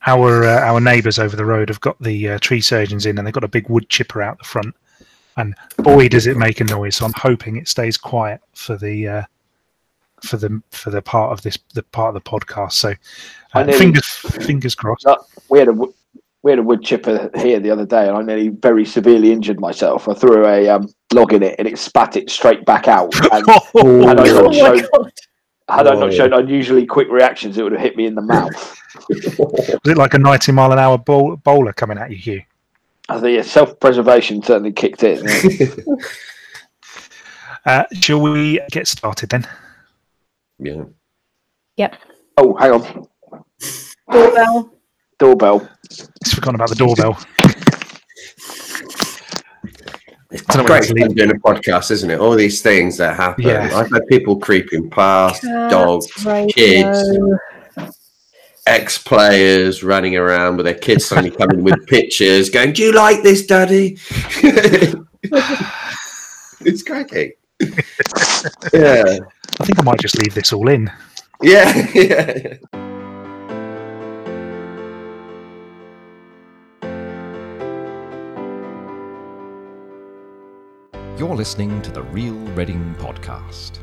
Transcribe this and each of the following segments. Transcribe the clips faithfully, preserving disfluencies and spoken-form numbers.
our uh, our neighbours over the road have got the uh, tree surgeons in, and they've got a big wood chipper out the front. And boy, does it make a noise! So I'm hoping it stays quiet for the uh, for the for the part of this the part of the podcast. So uh, nearly, fingers fingers crossed. We had a we had a wood chipper here the other day, and I nearly very severely injured myself. I threw a um, log in it, and it spat it straight back out. And, oh, and I oh not shown, had I not shown unusually quick reactions, it would have hit me in the mouth. Was it like a ninety mile an hour bowl, bowler coming at you, Hugh? I think yeah, self-preservation certainly kicked in. Yeah. uh, shall we get started then? Yeah. Yep. Oh, hang on. Doorbell. Doorbell. Just forgotten about the doorbell. It's great fun doing a podcast, isn't it? All these things that happen. Yeah. I've had people creeping past, Cat, dogs, radio. kids, ex-players running around with their kids suddenly coming with pictures, going, "Do you like this, Daddy?" It's cracking. Yeah. I think I might just leave this all in. Yeah, yeah. You're listening to the Real Reading Podcast.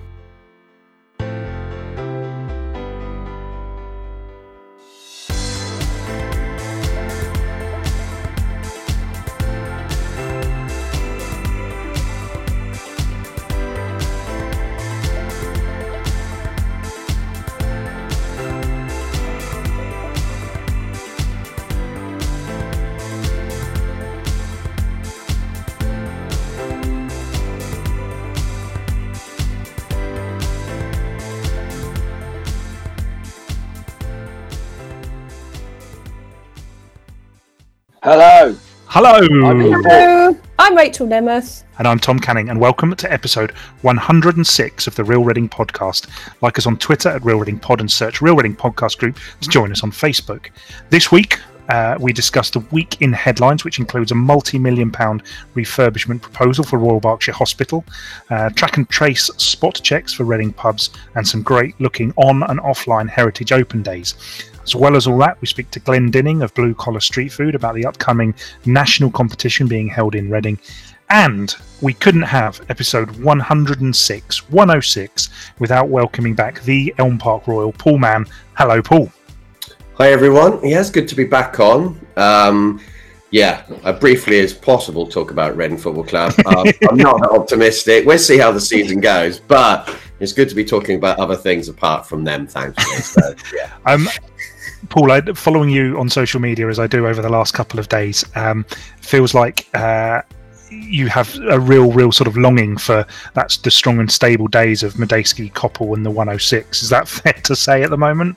Hello. Hello. Hello. I'm Rachel Nemeth. And I'm Tom Canning, and welcome to episode one hundred six of the Real Reading Podcast. Like us on Twitter at Real Reading Pod and search Real Reading Podcast Group to join us on Facebook. This week, uh, we discussed a week in headlines, which includes a multi-million pound refurbishment proposal for Royal Berkshire Hospital, uh, track and trace spot checks for Reading pubs, and some great looking on and offline Heritage Open days. As well as all that, we speak to Glenn Dinning of Blue Collar Street Food about the upcoming national competition being held in Reading. And we couldn't have episode one hundred six, one oh six, without welcoming back the Elm Park Royal, Paul Mann. Hello, Paul. Hi, everyone. Yeah, it's good to be back on. Um, yeah, I briefly as possible talk about Reading Football Club. Um, I'm not optimistic. We'll see how the season goes, but it's good to be talking about other things apart from them, thankfully. So, yeah. Um, Paul, I, following you on social media as I do over the last couple of days, um, feels like uh, you have a real, real sort of longing for that's the strong and stable days of Medeski, Koppel, and the one oh six. Is that fair to say at the moment?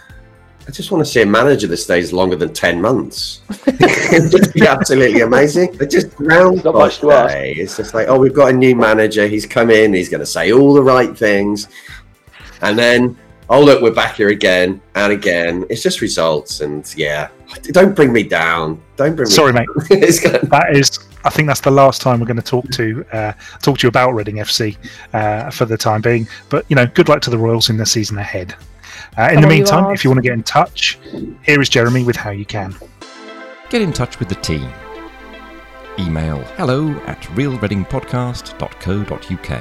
I just want to see a manager that stays longer than ten months. It'd be absolutely amazing. But just Groundhog Day. It's just like, oh, we've got a new manager. He's come in. He's going to say all the right things, and then, oh, look, we're back here again and again. It's just results, and yeah, don't bring me down. Don't bring me Sorry, down. mate. That is, I think that's the last time we're going to talk to uh, talk to you about Reading F C uh, for the time being. But you know, good luck to the Royals in the season ahead. Uh, in the meantime, if you want to get in touch, here is Jeremy with how you can. Get in touch with the team. Email hello at real reading podcast dot co dot uk.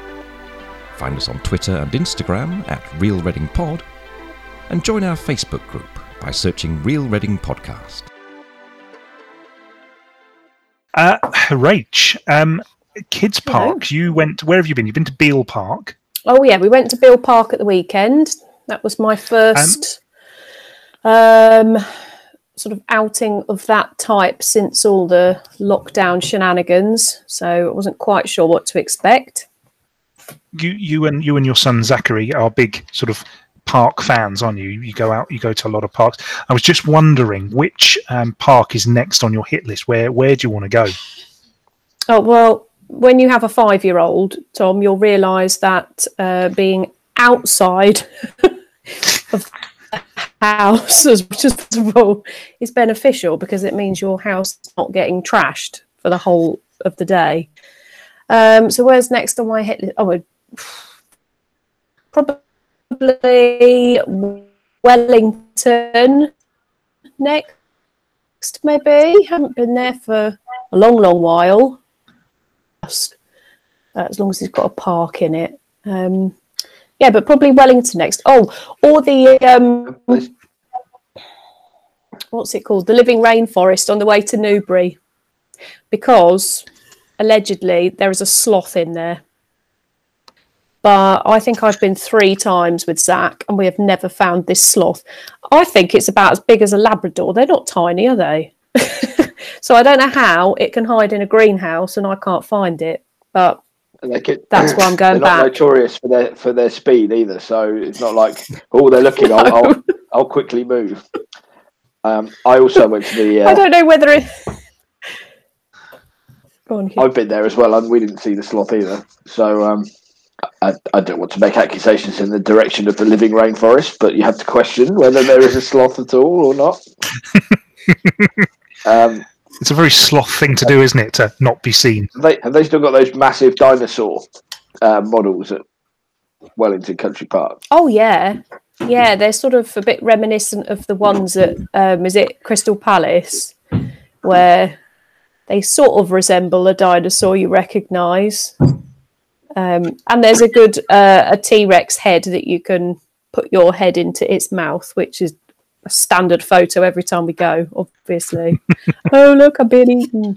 Find us on Twitter and Instagram at Real Reading Pod, and join our Facebook group by searching Real Reading Podcast. Uh, Rach, um, Kids Park, Hello. You went, where have you been? You've been to Beale Park? Oh, yeah, we went to Beale Park at the weekend. That was my first um, um, sort of outing of that type since all the lockdown shenanigans, so I wasn't quite sure what to expect. You, you and you and your son Zachary are big sort of park fans, aren't you? You go out, you go to a lot of parks. I was just wondering which um, park is next on your hit list. Where where do you want to go? Oh well, when you have a five-year-old, Tom, you'll realise that uh, being outside of the house as much as possible is beneficial because it means your house is not getting trashed for the whole of the day. Um, so where's next on my hit list? Oh, probably Wellington. next, maybe. Haven't been there for a long, long while. Just, uh, as long as it's got a park in it. Um, yeah, but probably Wellington next. Oh, or the um, what's it called? The Living Rainforest on the way to Newbury, because allegedly there is a sloth in there. But I think I've been three times with Zach and we have never found this sloth. I think it's about as big as a Labrador. They're not tiny, are they? So I don't know how it can hide in a greenhouse and I can't find it. But Can, that's why I'm going they're back. Not notorious for their for their speed either, so it's not like oh they're looking. no. I'll, I'll I'll quickly move. Um, I also went to the. Uh, I don't know whether it. Go on, I've been there as well, and we didn't see the sloth either. So um, I, I don't want to make accusations in the direction of the Living Rainforest, but you have to question whether there is a sloth at all or not. um, It's a very sloth thing to do, isn't it, to not be seen? Have they, have they still got those massive dinosaur uh, models at Wellington Country Park? Oh, yeah. Yeah, they're sort of a bit reminiscent of the ones at, um, is it Crystal Palace, where they sort of resemble a dinosaur you recognise. Um, and there's a good uh, a T-Rex head that you can put your head into its mouth, which is a standard photo every time we go, obviously. Oh, look, I'm being eaten.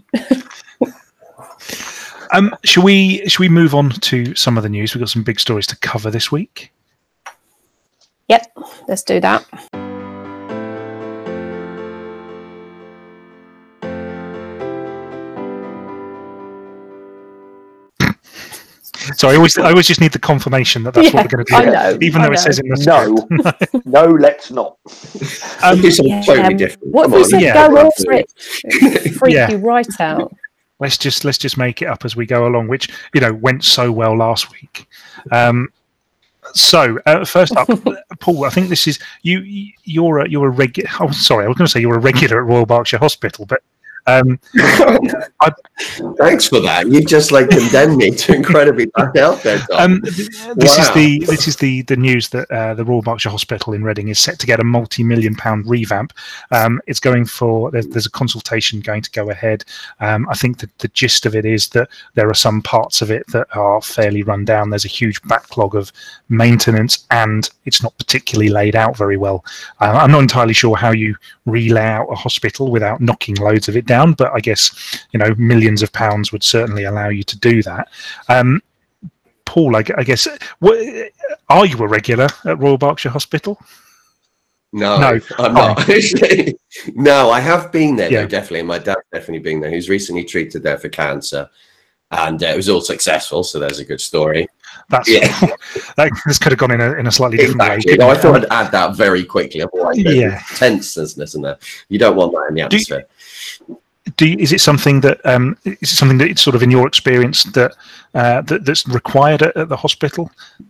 um, shall we shall we move on to some of the news? We've got some big stories to cover this week. Yep, let's do that. So I always I always just need the confirmation that that's yeah, what we're going to do, I know, even I though know. it says in the script. No, no, let's not. Um, do something Yeah, totally um, different. What Come if we on. said Yeah. go off for it? Freak Yeah. you right out. Let's just let's just make it up as we go along, which you know went so well last week. Um, so uh, first up, Paul, I think this is you. You're a, you're a regular. Oh, sorry, I was going to say you're a regular at Royal Berkshire Hospital, but um, I, Thanks for that. You just like condemned me to incredibly bad health there, Tom. Um, th- this Wow. is the this is the the news that uh, the Royal Berkshire Hospital in Reading is set to get a multi-million pound revamp. Um, it's going for there's, there's a consultation going to go ahead. Um, I think that the gist of it is that there are some parts of it that are fairly run down. There's a huge backlog of maintenance, and it's not particularly laid out very well. Uh, I'm not entirely sure how you relay out a hospital without knocking loads of it down, but I guess you know millions of pounds would certainly allow you to do that. Um, Paul, I, I guess, what, are you a regular at Royal Berkshire Hospital? No, No. I'm not. Actually. No, I have been there, Yeah. though, definitely. My dad's definitely been there. He was recently treated there for cancer, and uh, it was all successful, so there's a good story. That's Yeah. that, this could have gone in a in a slightly different Exactly. way. No, I couldn't thought it? I'd add that very quickly. Otherwise, there's Yeah. tenseness in there. You don't want that in the Do you- atmosphere. Do you, is it something that um, is it something that it's sort of in your experience that uh, that that's required at, at the hospital?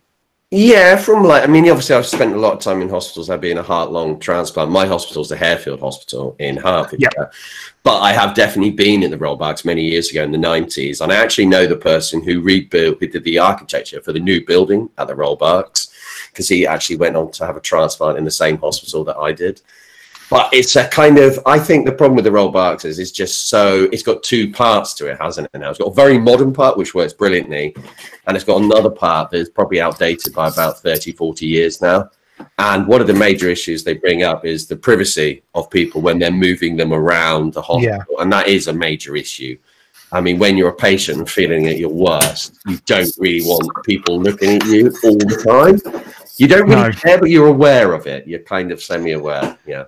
Yeah, from like, I mean, obviously, I've spent a lot of time in hospitals. I've been a heart-lung transplant. My hospital's the Harefield Hospital in Hertfordshire. Yep. But I have definitely been in the Royal Berks many years ago in the nineties. And I actually know the person who rebuilt, who did the architecture for the new building at the Royal Berks, because he actually went on to have a transplant in the same hospital that I did. But it's a kind of, I think the problem with the Royal Berks is it's just so, it's got two parts to it, hasn't it now? It's got a very modern part, which works brilliantly. And it's got another part that's probably outdated by about thirty, forty years now. And one of the major issues they bring up is the privacy of people when they're moving them around the hospital. Yeah. And that is a major issue. I mean, when you're a patient and feeling at your worst, you don't really want people looking at you all the time. You don't really No. care, but you're aware of it. You're kind of semi-aware, yeah.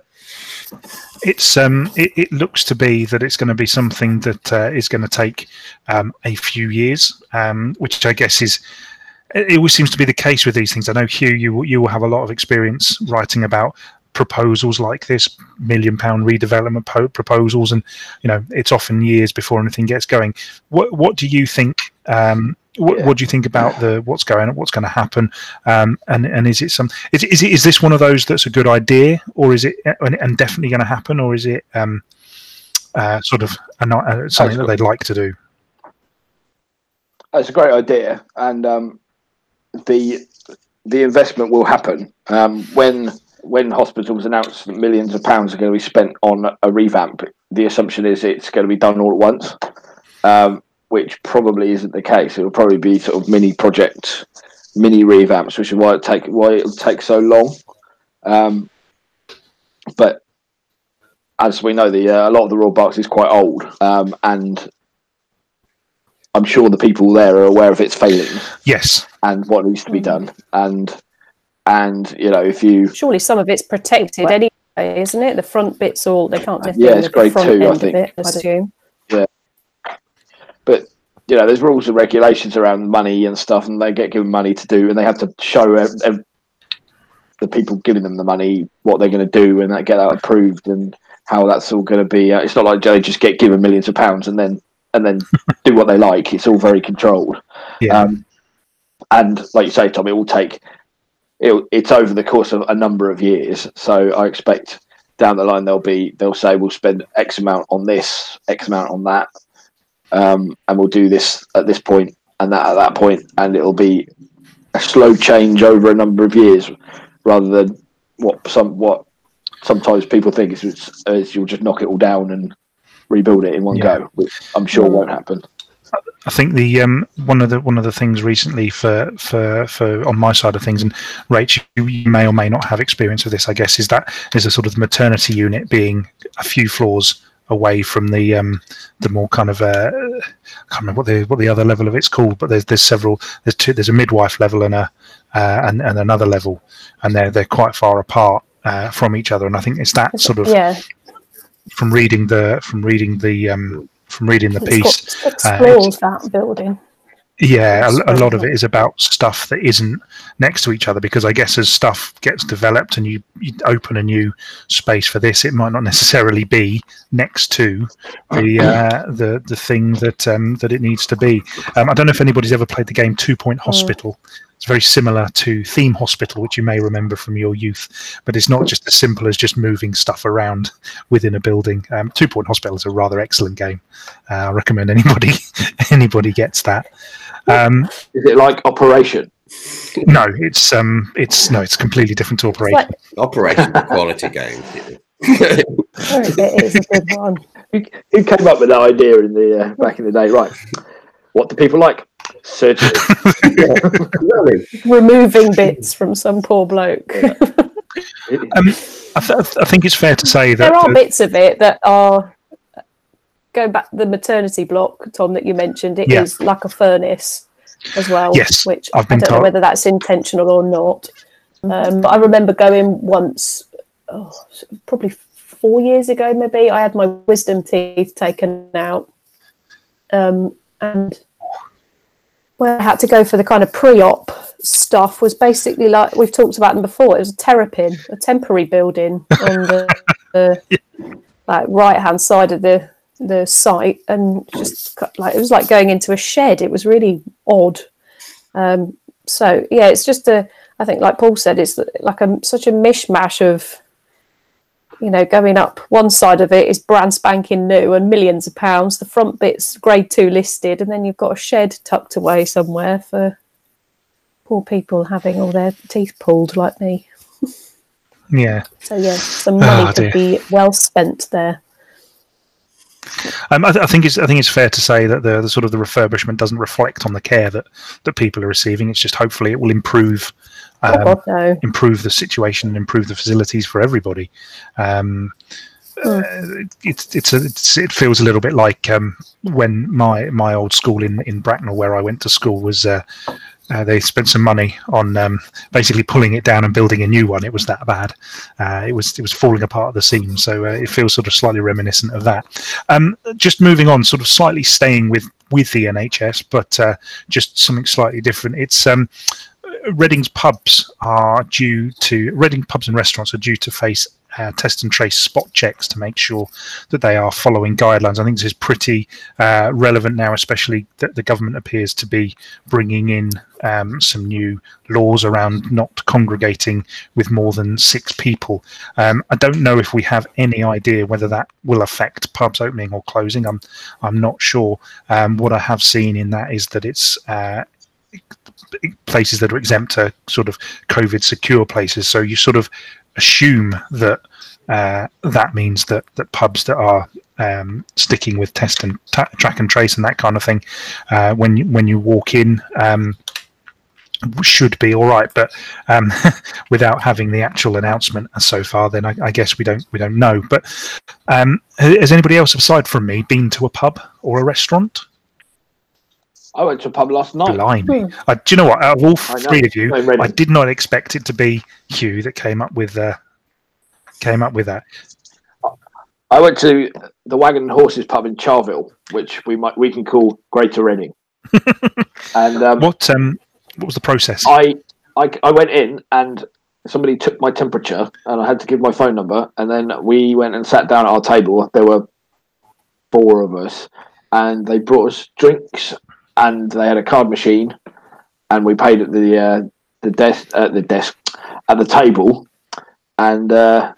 It's um, it, it looks to be that it's going to be something that uh, is going to take um, a few years, um, which I guess is it always seems to be the case with these things. I know Hugh, you will- you will have a lot of experience writing about proposals like this, million pound redevelopment po- proposals, and you know it's often years before anything gets going. What what do you think? Um, what, Yeah. what do you think about the what's going on, what's going to happen, um, and and is it some is is it is this one of those that's a good idea, or is it and, and definitely going to happen, or is it um, uh, sort of a, not- uh, something that they'd like to do? It's a great idea, and um, the the investment will happen um, when when hospitals announce that millions of pounds are going to be spent on a revamp, the assumption is it's going to be done all at once, um, which probably isn't the case. It will probably be sort of mini project, mini revamps, which is why it take why it'll take so long. Um, but as we know, the uh, a lot of the Royal Berks is quite old, um, and I'm sure the people there are aware of its failings. Yes, and what needs to be done, and and you know, if you surely some of it's protected anyway, isn't it? The front bits all they can't. Yeah, it's grade two, I think. It, I assume. Yeah, but you know, there's rules and regulations around money and stuff, and they get given money to do, and they have to show ev- ev- the people giving them the money what they're going to do, and that get that approved, and how that's all going to be. Uh, it's not like they just get given millions of pounds and then and then do what they like. It's all very controlled. Yeah. Um, and like you say, Tom, it will take. It, it's over the course of a number of years, so I expect down the line they'll be they'll say we'll spend X amount on this, X amount on that, um, and we'll do this at this point and that at that point, and it'll be a slow change over a number of years, rather than what some what sometimes people think is, is, is you'll just knock it all down and rebuild it in one Yeah. go, which I'm sure won't happen. I think the um, one of the one of the things recently for for for on my side of things, and Rach, you, you may or may not have experience with this, I guess, is that there's a sort of maternity unit being a few floors away from the um, the more kind of uh, I can't remember what the what the other level of it's called, but there's there's several there's two there's a midwife level and a uh, and and another level, and they're they're quite far apart uh, from each other, and I think it's that sort of yeah. from reading the from reading the um, from reading the piece. It explores uh, that building. Yeah, a, a lot of it is about stuff that isn't next to each other, because I guess as stuff gets developed and you, you open a new space for this, it might not necessarily be next to the uh, the the thing that um, that it needs to be. Um, I don't know if anybody's ever played the game Two Point Hospital. Mm. It's very similar to Theme Hospital, which you may remember from your youth, but it's not just as simple as just moving stuff around within a building. Um, Two Point Hospital is a rather excellent game. Uh, I recommend anybody anybody gets that. Um, is it like Operation? No, it's um, it's no, it's completely different to Operation. Like, Operation quality game. It is a good one. Who, who came up with that idea in the uh, back in the day? Right, what do people like? Surgery. Really? Removing bits from some poor bloke. um, I, th- I think it's fair to say that there are uh, bits of it that are. Going back to the maternity block, Tom, that you mentioned, it yeah. is like a furnace as well. Yes, which I've been I don't told. know whether that's intentional or not. Um, but I remember going once, oh, probably four years ago, maybe. I had my wisdom teeth taken out, um, and where I had to go for the kind of pre-op stuff was basically like we've talked about them before. It was a terrapin, a temporary building on the, the yeah. like right-hand side of the. the site, and just like it was like going into a shed. It was really odd. Um, so yeah, it's just a. I think, like Paul said, it's like a such a mishmash of, you know, going up. One side of it is brand spanking new and millions of pounds. The front bit's grade two listed, and then you've got a shed tucked away somewhere for poor people having all their teeth pulled, like me. Yeah. So yeah, some money oh, could be well spent there. Um, I, th- I think it's I think it's fair to say that the, the sort of the refurbishment doesn't reflect on the care that, that people are receiving. It's just hopefully it will improve um, oh God, no. improve the situation and improve the facilities for everybody. Um, mm. uh, it's it's, a, it's it feels a little bit like um, when my my old school in, in Bracknell, where I went to school, was. Uh, Uh, they spent some money on um, basically pulling it down and building a new one. It was that bad. Uh, it was it was falling apart at the seams. So uh, it feels sort of slightly reminiscent of that. Um, just moving on, sort of slightly staying with, with the N H S, but uh, just something slightly different. It's um, Reading's pubs are due to Reading pubs and restaurants are due to face uh, test and trace spot checks to make sure that they are following guidelines. I think this is pretty uh, relevant now, especially that the government appears to be bringing in um, some new laws around not congregating with more than six people. Um, I don't know if we have any idea whether that will affect pubs opening or closing. I'm I'm not sure. Um, what I have seen in that is that it's uh, places that are exempt are sort of COVID secure places. So you sort of assume that uh, that means that that pubs that are um, sticking with test and ta- track and trace and that kind of thing, uh, when you, when you walk in, um, should be all right. But um, without having the actual announcement so far, then I, I guess we don't we don't know. But um, has anybody else aside from me been to a pub or a restaurant? I went to a pub last night. Blimey. Hmm. I, do you know what? Out of all three of you, I did not expect it to be Hugh that came up with uh, came up with that. I went to the Wagon and Horses pub in Charville, which we might we can call Greater Reading. and um, what um what was the process? I, I I went in and somebody took my temperature, and I had to give my phone number, and then we went and sat down at our table. There were four of us, and they brought us drinks. And they had a card machine, and we paid at the uh, the desk at the desk at the table, and uh,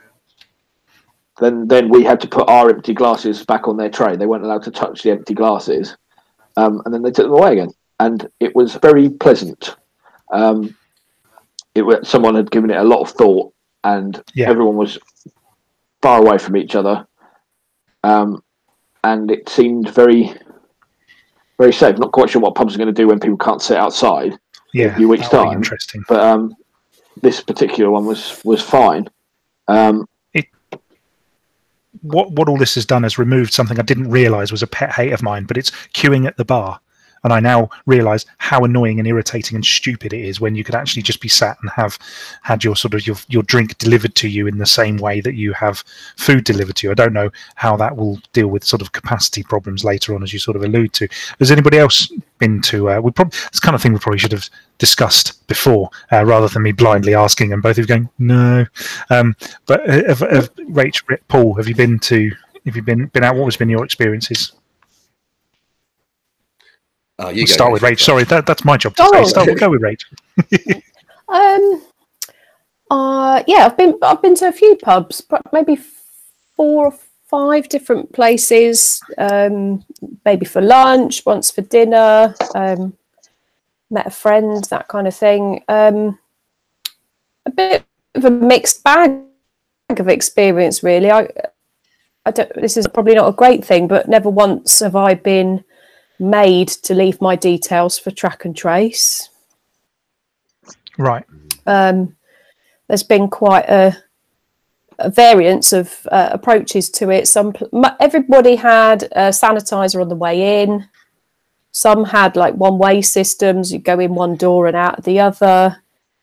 then then we had to put our empty glasses back on their tray. They weren't allowed to touch the empty glasses, um, and then they took them away again. And it was very pleasant. Um, it was, someone had given it a lot of thought, and yeah. everyone was far away from each other, um, and it seemed very. Very safe. Not quite sure what pubs are going to do when people can't sit outside. Yeah, in a few weeks time. Interesting. But um, this particular one was was fine. Um, it, what what all this has done is removed something I didn't realise was a pet hate of mine, but it's queuing at the bar. And I now realise how annoying and irritating and stupid it is when you could actually just be sat and have had your sort of your your drink delivered to you in the same way that you have food delivered to you. I don't know how that will deal with sort of capacity problems later on, as you sort of allude to. Has anybody else been to? Uh, we probably it's the kind of thing we probably should have discussed before, uh, rather than me blindly asking and both of you going no. Um, but have, have, Rach, Paul, have you been to? Have you been been out? What has been your experiences? Oh, you we'll go start with Rach. Sorry, that, that's my job to oh. say. Start, we'll go with Rach. um, uh, yeah, I've been I've been to a few pubs, but maybe four or five different places. Um, maybe for lunch, once for dinner. Um, met a friend, that kind of thing. Um, a bit of a mixed bag of experience, really. I, I don't. This is probably not a great thing, but never once have I been made to leave my details for track and trace. Right. Um, there's been quite a, a variance of uh, approaches to it. Some everybody had a sanitizer on the way in. Some had like one-way systems. You go in one door and out the other.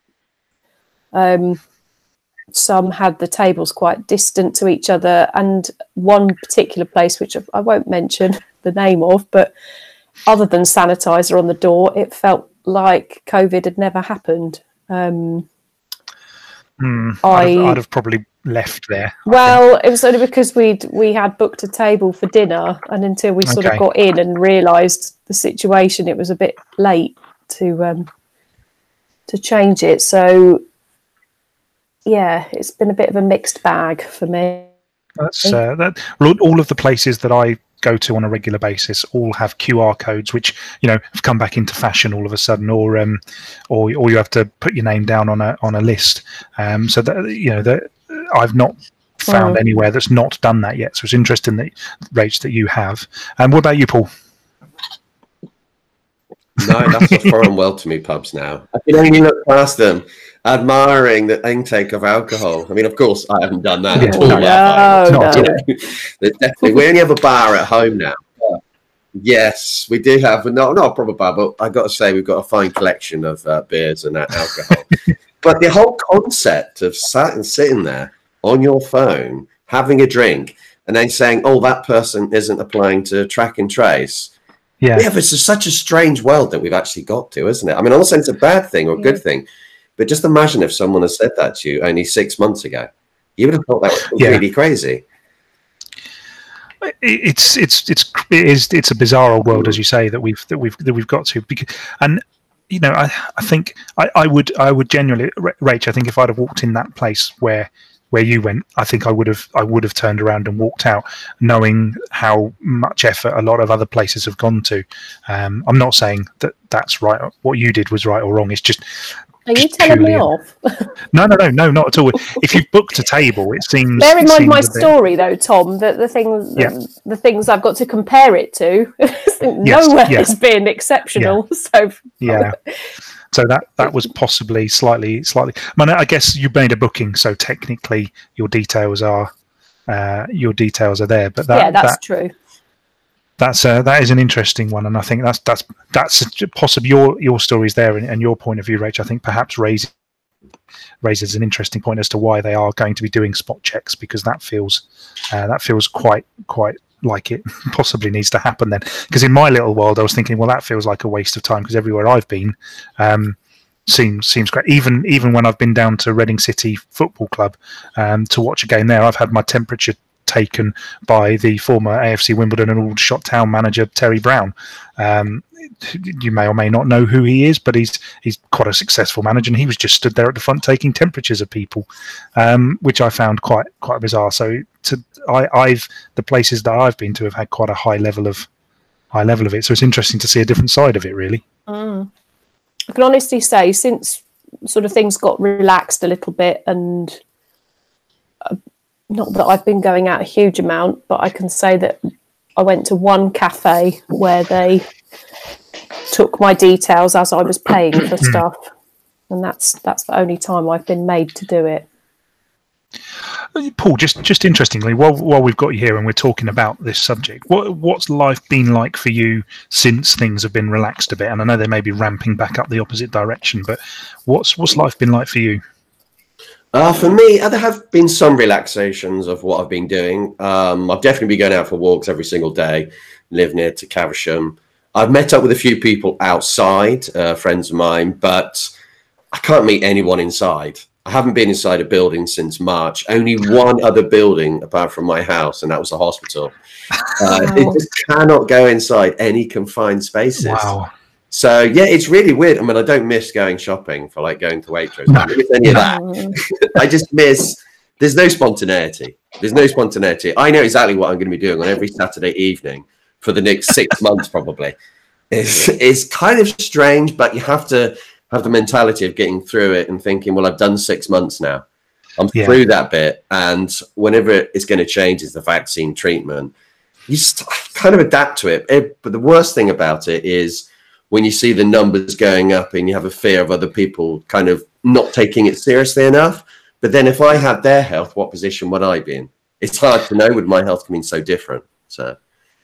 Um, some had the tables quite distant to each other, and one particular place, which I won't mention the name of, but other than sanitizer on the door, it felt like COVID had never happened. Um, mm, I, I'd, have, I'd have probably left there. Well, it was only because we'd we had booked a table for dinner, and until we sort okay. of got in and realised the situation, it was a bit late to um, to change it. So, yeah, it's been a bit of a mixed bag for me. That's uh, that. All of the places that I go to on a regular basis all have Q R codes, which you know have come back into fashion all of a sudden, or um, or or you have to put your name down on a on a list. Um, so that you know that I've not found oh. anywhere that's not done that yet. So it's interesting that Rach that you have. And um, what about you, Paul? No, that's a foreign world to me. Pubs now. I can only look past them, admiring the intake of alcohol. I mean, of course, I haven't done that yeah, at all. No, no. There's definitely. We only have a bar at home now. Yes, we do have, not not a proper bar, but I got to say we've got a fine collection of uh, beers and uh, alcohol. But the whole concept of sat and sitting there on your phone, having a drink, and then saying, "Oh, that person isn't applying to track and trace." Yeah, yeah, but it's such a strange world that we've actually got to, isn't it? I mean, I'm not saying it's a bad thing or a good yeah. thing, but just imagine if someone had said that to you only six months ago. You would have thought that was yeah. really crazy. It's it's it's it is it's a bizarre old world, as you say, that we've that we've that we've got to. And you know, I I think I, I would I would genuinely, Rach, I think if I'd have walked in that place where. where you went, I think I would have I would have turned around and walked out, knowing how much effort a lot of other places have gone to. Um, I'm not saying that that's right. What you did was right or wrong. It's just Are you telling me off? No, no, no, no, not at all. If you've booked a table, it seems. Bear in it mind seems my a bit- story, though, Tom. That the things, Yeah. the, the things I've got to compare it to, Yes, nowhere yeah. has been exceptional. So Yeah. So that that was possibly slightly slightly. I mean, I guess you made a booking, so technically your details are uh, your details are there. But that, yeah, that's that true. that's uh, that is an interesting one, and I think that's that's that's possibly your your stories there and, and your point of view, Rach. I think perhaps raises raises an interesting point as to why they are going to be doing spot checks, because that feels uh, that feels quite quite like it possibly needs to happen then. Because in my little world, I was thinking, well, that feels like a waste of time, because everywhere I've been um, seems seems great. Even even when I've been down to Reading City Football Club um, to watch a game there, I've had my temperature taken by the former A F C Wimbledon and Aldershot Town manager Terry Brown. Um, you may or may not know who he is, but he's he's quite a successful manager, and he was just stood there at the front taking temperatures of people, um, which I found quite quite bizarre. So to I, I've the places that I've been to have had quite a high level of high level of it. So it's interesting to see a different side of it, really. Mm. I can honestly say, since sort of things got relaxed a little bit, and uh, not that I've been going out a huge amount, but I can say that I went to one cafe where they took my details as I was paying for stuff, and that's that's the only time I've been made to do it. Paul, just just interestingly, while while we've got you here and we're talking about this subject, what what's life been like for you since things have been relaxed a bit? And I know they may be ramping back up the opposite direction, but what's what's life been like for you? Uh, for me, there have been some relaxations of what I've been doing. Um, I've definitely been going out for walks every single day. Live near to Caversham. I've met up with a few people outside, uh, friends of mine, but I can't meet anyone inside. I haven't been inside a building since March. Only one other building apart from my house, and that was the hospital. Uh, Wow. It just cannot go inside any confined spaces. Wow. So, yeah, it's really weird. I mean, I don't miss going shopping for, like, going to Waitrose. I don't miss any of that. Mm. I just miss, there's no spontaneity. There's no spontaneity. I know exactly what I'm going to be doing on every Saturday evening for the next six months, probably. It's, it's kind of strange, but you have to have the mentality of getting through it and thinking, well, I've done six months now. I'm Yeah. through that bit. And whenever it's going to change is the vaccine treatment. You just kind of adapt to it. it. But the worst thing about it is when you see the numbers going up and you have a fear of other people kind of not taking it seriously enough. But then if I had their health, what position would I be in? It's hard to know with my health being so different. So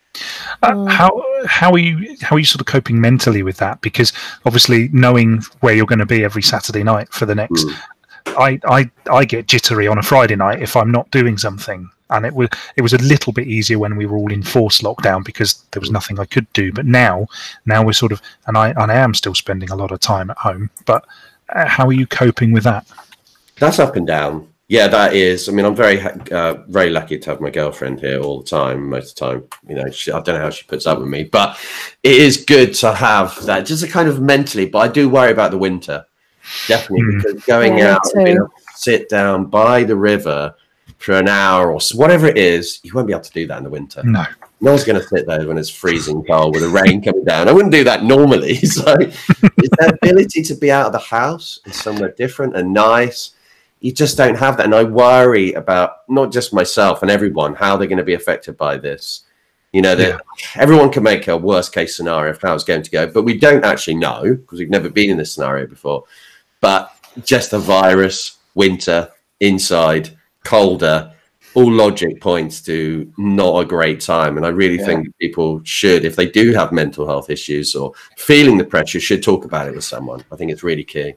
Uh, how how are you how are you sort of coping mentally with that? Because obviously knowing where you're going to be every Saturday night for the next, Mm. I, I I get jittery on a Friday night if I'm not doing something, and it was it was a little bit easier when we were all in forced lockdown because there was nothing I could do. But now now we're sort of and I and I am still spending a lot of time at home. But uh, how are you coping with that? that's up and down. Yeah, that is. I mean, I'm very, uh, very lucky to have my girlfriend here all the time. Most of the time, you know, she, I don't know how she puts up with me, but it is good to have that, just a kind of mentally. But I do worry about the winter, definitely, Mm. because going Yeah, me out, and being too. able to sit down by the river for an hour or so, whatever it is, you won't be able to do that in the winter. No. No one's going to sit there when it's freezing cold with the rain coming down. I wouldn't do that normally. So, it's that ability to be out of the house and somewhere different and nice. You just don't have that. And I worry about not just myself and everyone, how they're going to be affected by this. You know, that Yeah. everyone can make a worst case scenario of how it's going to go, but we don't actually know because we've never been in this scenario before. But just the virus, winter, inside, colder, all logic points to not a great time. And I really Yeah. think people should, if they do have mental health issues or feeling the pressure, should talk about it with someone. I think it's really key.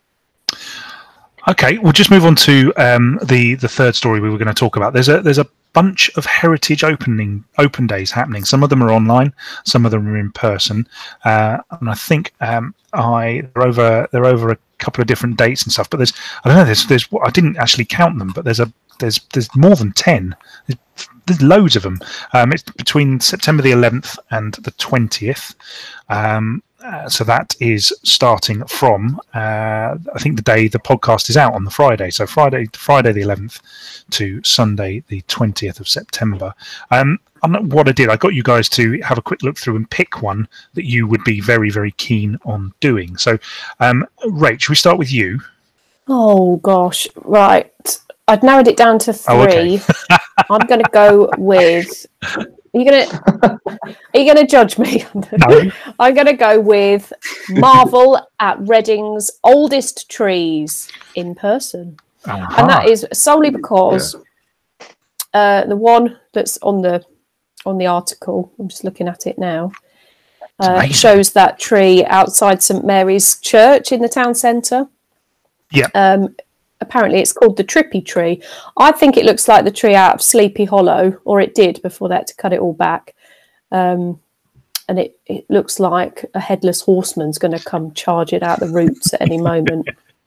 Okay, we'll just move on to um, the the third story we were going to talk about. There's a there's a bunch of heritage opening open days happening. Some of them are online, some of them are in person, uh, and I think um, I they're over they're over a couple of different dates and stuff. But there's I don't know there's there's I didn't actually count them, but there's a there's there's more than ten. There's, there's loads of them. Um, it's between September the eleventh and the twentieth. Um, Uh, so that is starting from uh, I think the day the podcast is out on the Friday. So Friday, Friday the eleventh to Sunday the twentieth of September. Um, and what I did, I got you guys to have a quick look through and pick one that you would be very, very keen on doing. So, um, Rach, should we start with you? Oh gosh, right. I'd narrowed it down to three. Oh, okay. I'm going to go with. Are you going to? Are you going to judge me? No. I'm going to go with Marvel at Reading's oldest trees in person, Uh-huh. and that is solely because yeah. uh, the one that's on the on the article. I'm just looking at it now. Uh, shows that tree outside St Mary's Church in the town centre. Yeah. Um, apparently it's called the Trippy Tree. I think it looks like the tree out of Sleepy Hollow, or it did before they had to cut it all back. Um, and it, it looks like a headless horseman's going to come charging out the roots at any moment.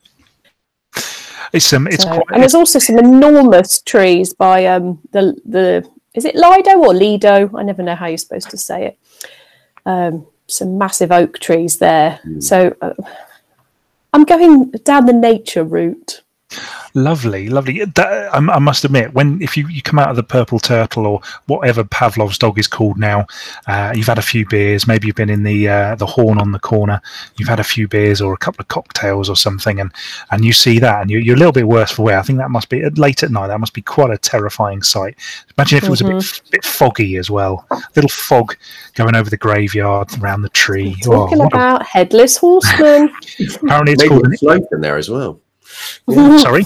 It's um, it's so, quite, and there's also some enormous trees by um the the is it Lido or Lido? I never know how you're supposed to say it. Um, some massive oak trees there. Mm. So. Uh, I'm going down the nature route. Lovely, lovely. That, I, I must admit, when if you, you come out of the Purple Turtle or whatever Pavlov's dog is called now, uh, you've had a few beers. Maybe you've been in the uh, the Horn on the corner. You've had a few beers or a couple of cocktails or something, and, and you see that, and you, you're a little bit worse for wear. I think that must be late at night. That must be quite a terrifying sight. Imagine if it was mm-hmm. a bit, bit foggy as well. A little fog going over the graveyard around the tree. Talking oh, about a... headless horsemen. Apparently, it's Maybe called a slope in there as well. Yeah. Sorry.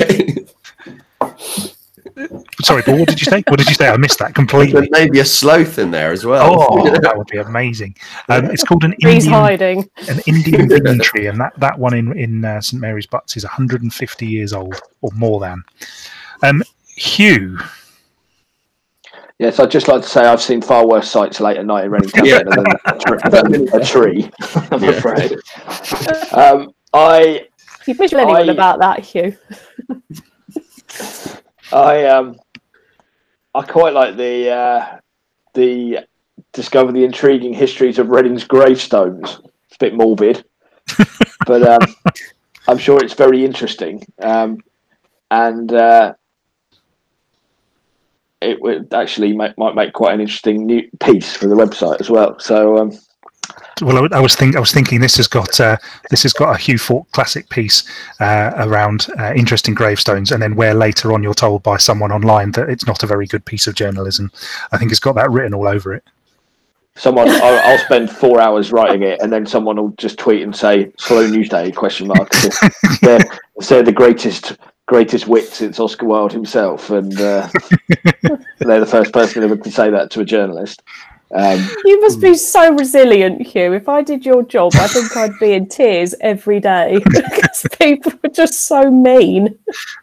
Sorry, Paul, what did you say? What did you say? I missed that completely. Maybe a sloth in there as well. Oh, that would be amazing. Um, it's called an He's Indian, hiding. an Indian Banyan tree, and that, that one in, in uh, St Mary's Butts is one hundred fifty years old, or more than. Um, Hugh. Yes, I'd just like to say I've seen far worse sights late at night in Reading Town Centre than, than a tree, I'm yeah. afraid. Um, I... You visual anyone I, about that, Hugh? I um, I quite like the uh, the discover the intriguing histories of Reading's gravestones. It's a bit morbid, but um, I'm sure it's very interesting, um, and uh, it would actually make, might make quite an interesting new piece for the website as well. So. Um, Well, I was think I was thinking this has got uh, this has got a Hugh Falk classic piece uh, around uh, interesting gravestones, and then where later on you're told by someone online that it's not a very good piece of journalism. I think it's got that written all over it. Someone, I'll, I'll spend four hours writing it, and then someone will just tweet and say "Slow News Day?" Question mark. they're, they're the greatest greatest wit since Oscar Wilde himself, and uh, they're the first person ever to say that to a journalist. Um, you must be so resilient, Hugh. If I did your job, I think I'd be in tears every day because people are just so mean.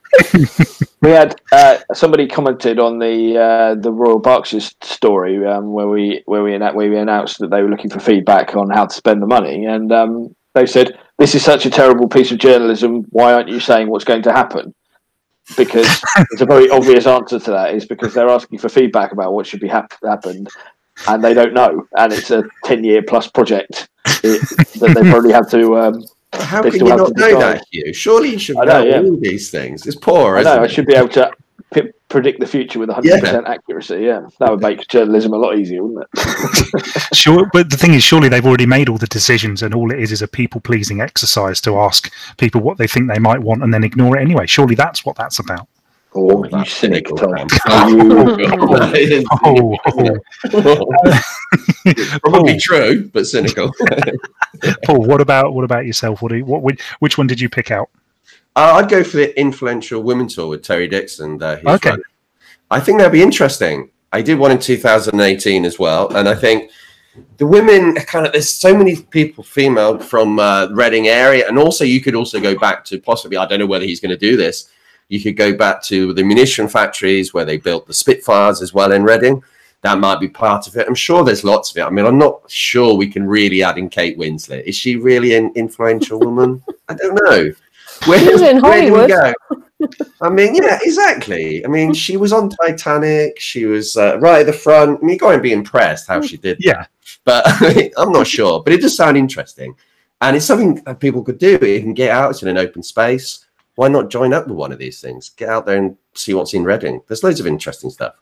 We had uh, somebody commented on the uh, the Royal Berkshire story um, where we where we where we announced that they were looking for feedback on how to spend the money, and um, they said, "This is such a terrible piece of journalism. Why aren't you saying what's going to happen?" Because there's a very obvious answer to that. Is because they're asking for feedback about what should be hap- happened. And they don't know, and it's a ten-year plus project it, that they probably have to. Um, How can you not know that, Hugh? Surely you should know, know yeah. all these things. It's poor, isn't I know. it? I should be able to p- predict the future with one hundred percent yeah. accuracy. Yeah, that would make journalism a lot easier, wouldn't it? Sure, but the thing is, surely they've already made all the decisions, and all it is is a people-pleasing exercise to ask people what they think they might want, and then ignore it anyway. Surely that's what that's about. Oh, you cynic, Tom. Oh, oh, oh. Probably true, but cynical. Paul, what about what about yourself? What, do you, what which one did you pick out? Uh, I'd go for the influential women tour with Terry Dixon. Uh, okay, running. I think that'd be interesting. I did one in two thousand eighteen as well, and I think the women kind of there's so many people, female from uh, Reading area, and also you could also go back to possibly I don't know whether he's going to do this. You could go back to the munition factories where they built the Spitfires as well in Reading. That might be part of it. I'm sure there's lots of it. I mean, I'm not sure we can really add in Kate Winslet. Is she really an influential woman? I don't know. Where, She's in where do we Hollywood. go? I mean, yeah, exactly. I mean, she was on Titanic. She was uh, right at the front. I mean, you got to be impressed how she did Yeah. that. But I'm not sure. But it does sound interesting. And it's something that people could do. You can get out. It's in an open space. Why not join up with one of these things? Get out there and see what's in Reading. There's loads of interesting stuff.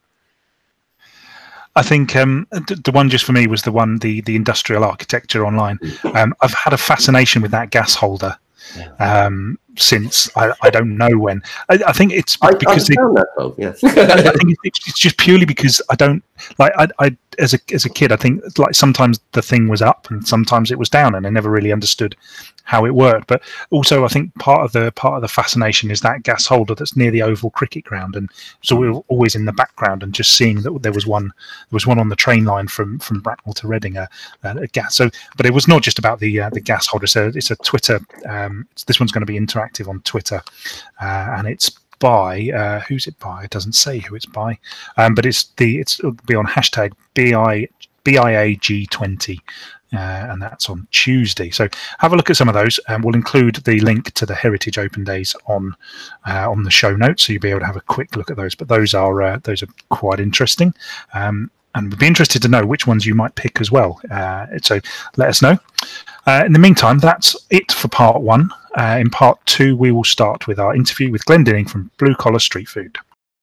I think um, the one just for me was the one, the the industrial architecture online. Um, I've had a fascination with that gas holder um, since I, I don't know when. I, I think it's because I, I found that though. Yeah. I think it's, it's just purely because I don't like. I, I as a as a kid, I think like sometimes the thing was up and sometimes it was down, and I never really understood how it worked. But also, I think part of the part of the fascination is that gas holder that's near the oval cricket ground, and so we were always in the background and just seeing that there was one there was one on the train line from from Bracknell to Reading, a, a gas. So, but it was not just about the uh, the gas holder. So it's a Twitter. Um, it's, this one's going to be interactive on Twitter, uh, and it's by uh, who's it by? It doesn't say who it's by, um, but it's the it's it'll be on hashtag B I B I A G twenty. Uh, and that's on Tuesday. So have a look at some of those, and we'll include the link to the Heritage Open Days on uh, on the show notes, so you'll be able to have a quick look at those. But those are uh, those are quite interesting, um, and we'd be interested to know which ones you might pick as well. Uh, so let us know. Uh, in the meantime, that's it for part one. Uh, in part two, we will start with our interview with Glendinning from Blue Collar Street Food.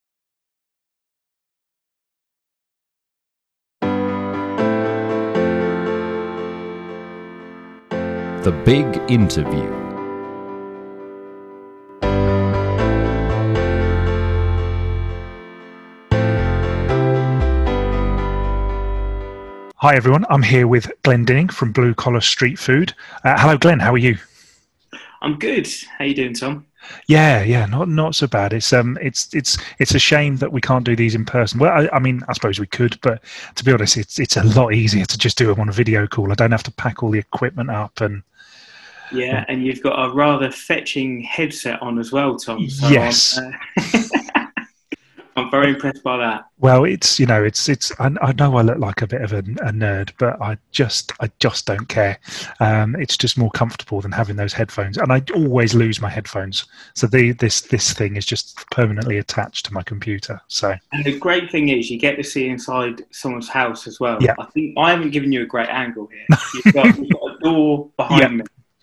The Big Interview. Hi everyone, I'm here with Glendinning from Blue Collar Street Food. Uh, hello Glenn, how are you? I'm good. How you doing, Tom? Yeah, yeah, not not so bad. It's um, it's it's it's a shame that we can't do these in person. Well, I, I mean, I suppose we could, but to be honest, it's it's a lot easier to just do them on a video call. I don't have to pack all the equipment up and. Yeah, and you've got a rather fetching headset on as well, Tom. So yes. I'm, uh, I'm very impressed by that. Well, it's you know, it's it's. I, I know I look like a bit of a, a nerd, but I just I just don't care. Um, it's just more comfortable than having those headphones, and I always lose my headphones. So the this this thing is just permanently attached to my computer. So. And the great thing is, you get to see inside someone's house as well. Yeah. I think I haven't given you a great angle here. You've got, you've got a door behind yeah. me.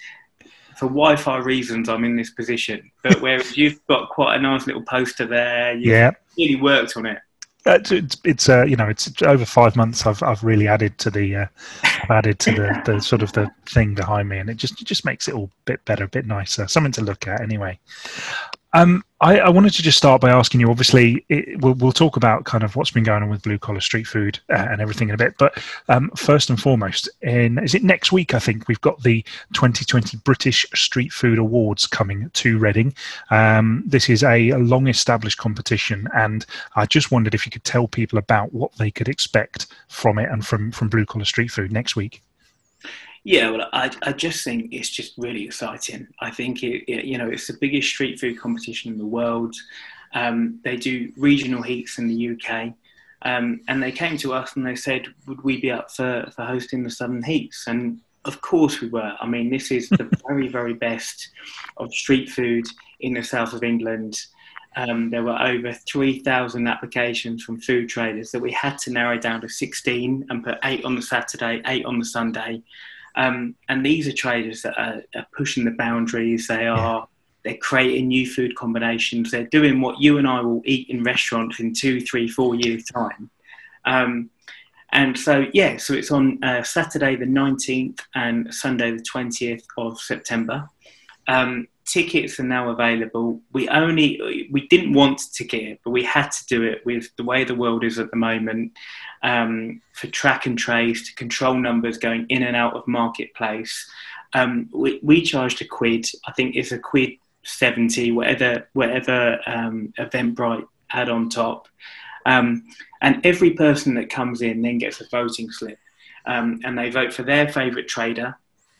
For Wi-Fi reasons, I'm in this position. But whereas you've got quite a nice little poster there, you've yeah. really worked on it. Uh, it's it's uh, you know it's over five months. I've I've really added to the uh, I've added to the, the sort of the thing behind me, and it just it just makes it all a bit better, a bit nicer, something to look at anyway. Um, I, I wanted to just start by asking you. Obviously, it, we'll we'll talk about kind of what's been going on with Blue Collar Street Food uh, and everything in a bit. But um, first and foremost, in is it next week? I think we've got the twenty twenty British Street Food Awards coming to Reading. Um, this is a, a long-established competition, and I just wondered if you could tell people about what they could expect from it and from from Blue Collar Street Food next week. Yeah, well, I, I just think it's just really exciting. I think, it, it, you know, it's the biggest street food competition in the world. Um, they do regional heats in the U K. Um, and they came to us and they said, would we be up for, for hosting the Southern Heats? And of course we were. I mean, this is the very, very best of street food in the south of England. Um, there were over three thousand applications from food traders that we had to narrow down to sixteen and put eight on the Saturday, eight on the Sunday. Um, and these are traders that are, are pushing the boundaries. They are, yeah. They're creating new food combinations. They're doing what you and I will eat in restaurants in two, three, four years' time. Um, and so, yeah, so it's on uh, Saturday the nineteenth and Sunday the twentieth of September. Um, tickets are now available. We only, we didn't want to ticket it, but we had to do it with the way the world is at the moment. Um, for track and trace, to control numbers going in and out of marketplace. Um, we, we charged a quid. I think it's a quid seventy, whatever, whatever um, Eventbrite had on top. Um, and every person that comes in then gets a voting slip. Um, and they vote for their favourite trader.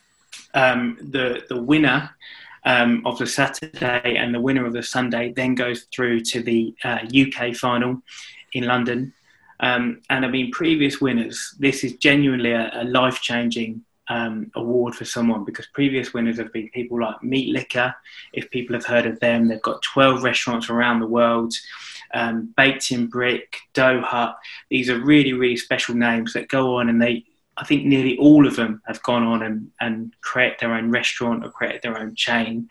Um, the, the winner um, of the Saturday and the winner of the Sunday then goes through to the uh, U K final in London. Um, and I mean, previous winners, this is genuinely a, a life-changing um, award for someone, because previous winners have been people like Meat Liquor. If people have heard of them, they've got twelve restaurants around the world. Um, Baked in Brick, Dough Hut. These are really, really special names that go on, and they, I think nearly all of them have gone on and, and create their own restaurant or created their own chain.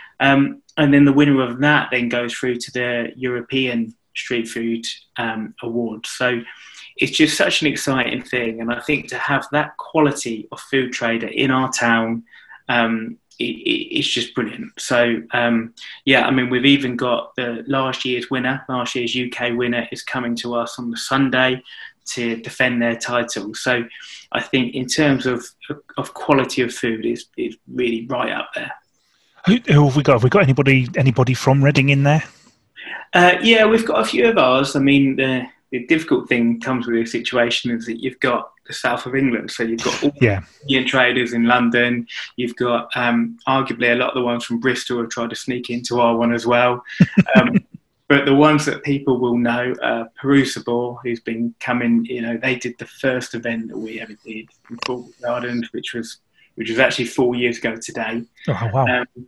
Um, and then the winner of that then goes through to the European Street Food um, Award. So it's just such an exciting thing. And I think to have that quality of food trader in our town, um, it, it, it's just brilliant. So, um, yeah, I mean, we've even got the last year's winner, last year's U K winner is coming to us on the Sunday to defend their title. So I think in terms of of quality of food, is is really right up there. Who, who have we got? Have we got anybody anybody from Reading in there? Uh, yeah, we've got a few of ours. I mean, the, the difficult thing comes with this situation is that you've got the south of England. So you've got all yeah. the Indian traders in London. You've got um, arguably a lot of the ones from Bristol have tried to sneak into our one as well. Um, but the ones that people will know, uh, Perusable, who's been coming, you know, they did the first event that we ever did in Fulwood Gardens, which was which was actually four years ago today. Oh, wow. Um,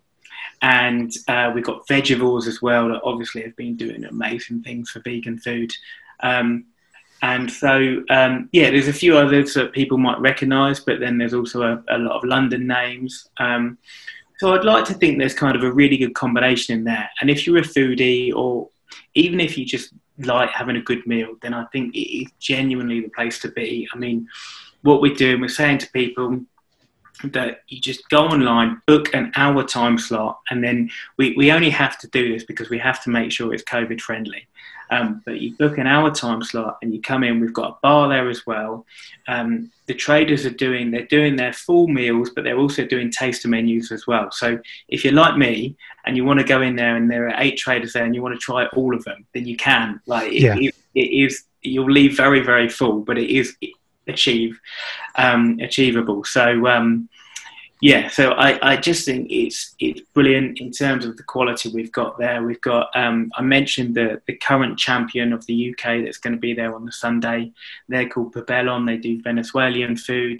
and uh, we've got Vegevores as well that obviously have been doing amazing things for vegan food. Um, and so, um, yeah, there's a few others that people might recognise, but then there's also a, a lot of London names. Um, so I'd like to think there's kind of a really good combination in there. And if you're a foodie, or even if you just like having a good meal, then I think it is genuinely the place to be. I mean, what we're doing, we're saying to people that you just go online, book an hour time slot, and then we, we only have to do this because we have to make sure it's COVID friendly. Um, but you book an hour time slot and you come in, we've got a bar there as well. Um, the traders are doing, they're doing their full meals, but they're also doing taster menus as well. So if you're like me and you want to go in there and there are eight traders there and you want to try all of them, then you can. Like it, yeah. it, it is, you'll leave very, very full, but it is achieve, um, achievable. So, um, yeah, so I, I just think it's it's brilliant in terms of the quality we've got there. We've got, um, I mentioned the, the current champion of the U K that's going to be there on the Sunday. They're called Pobelon. They do Venezuelan food.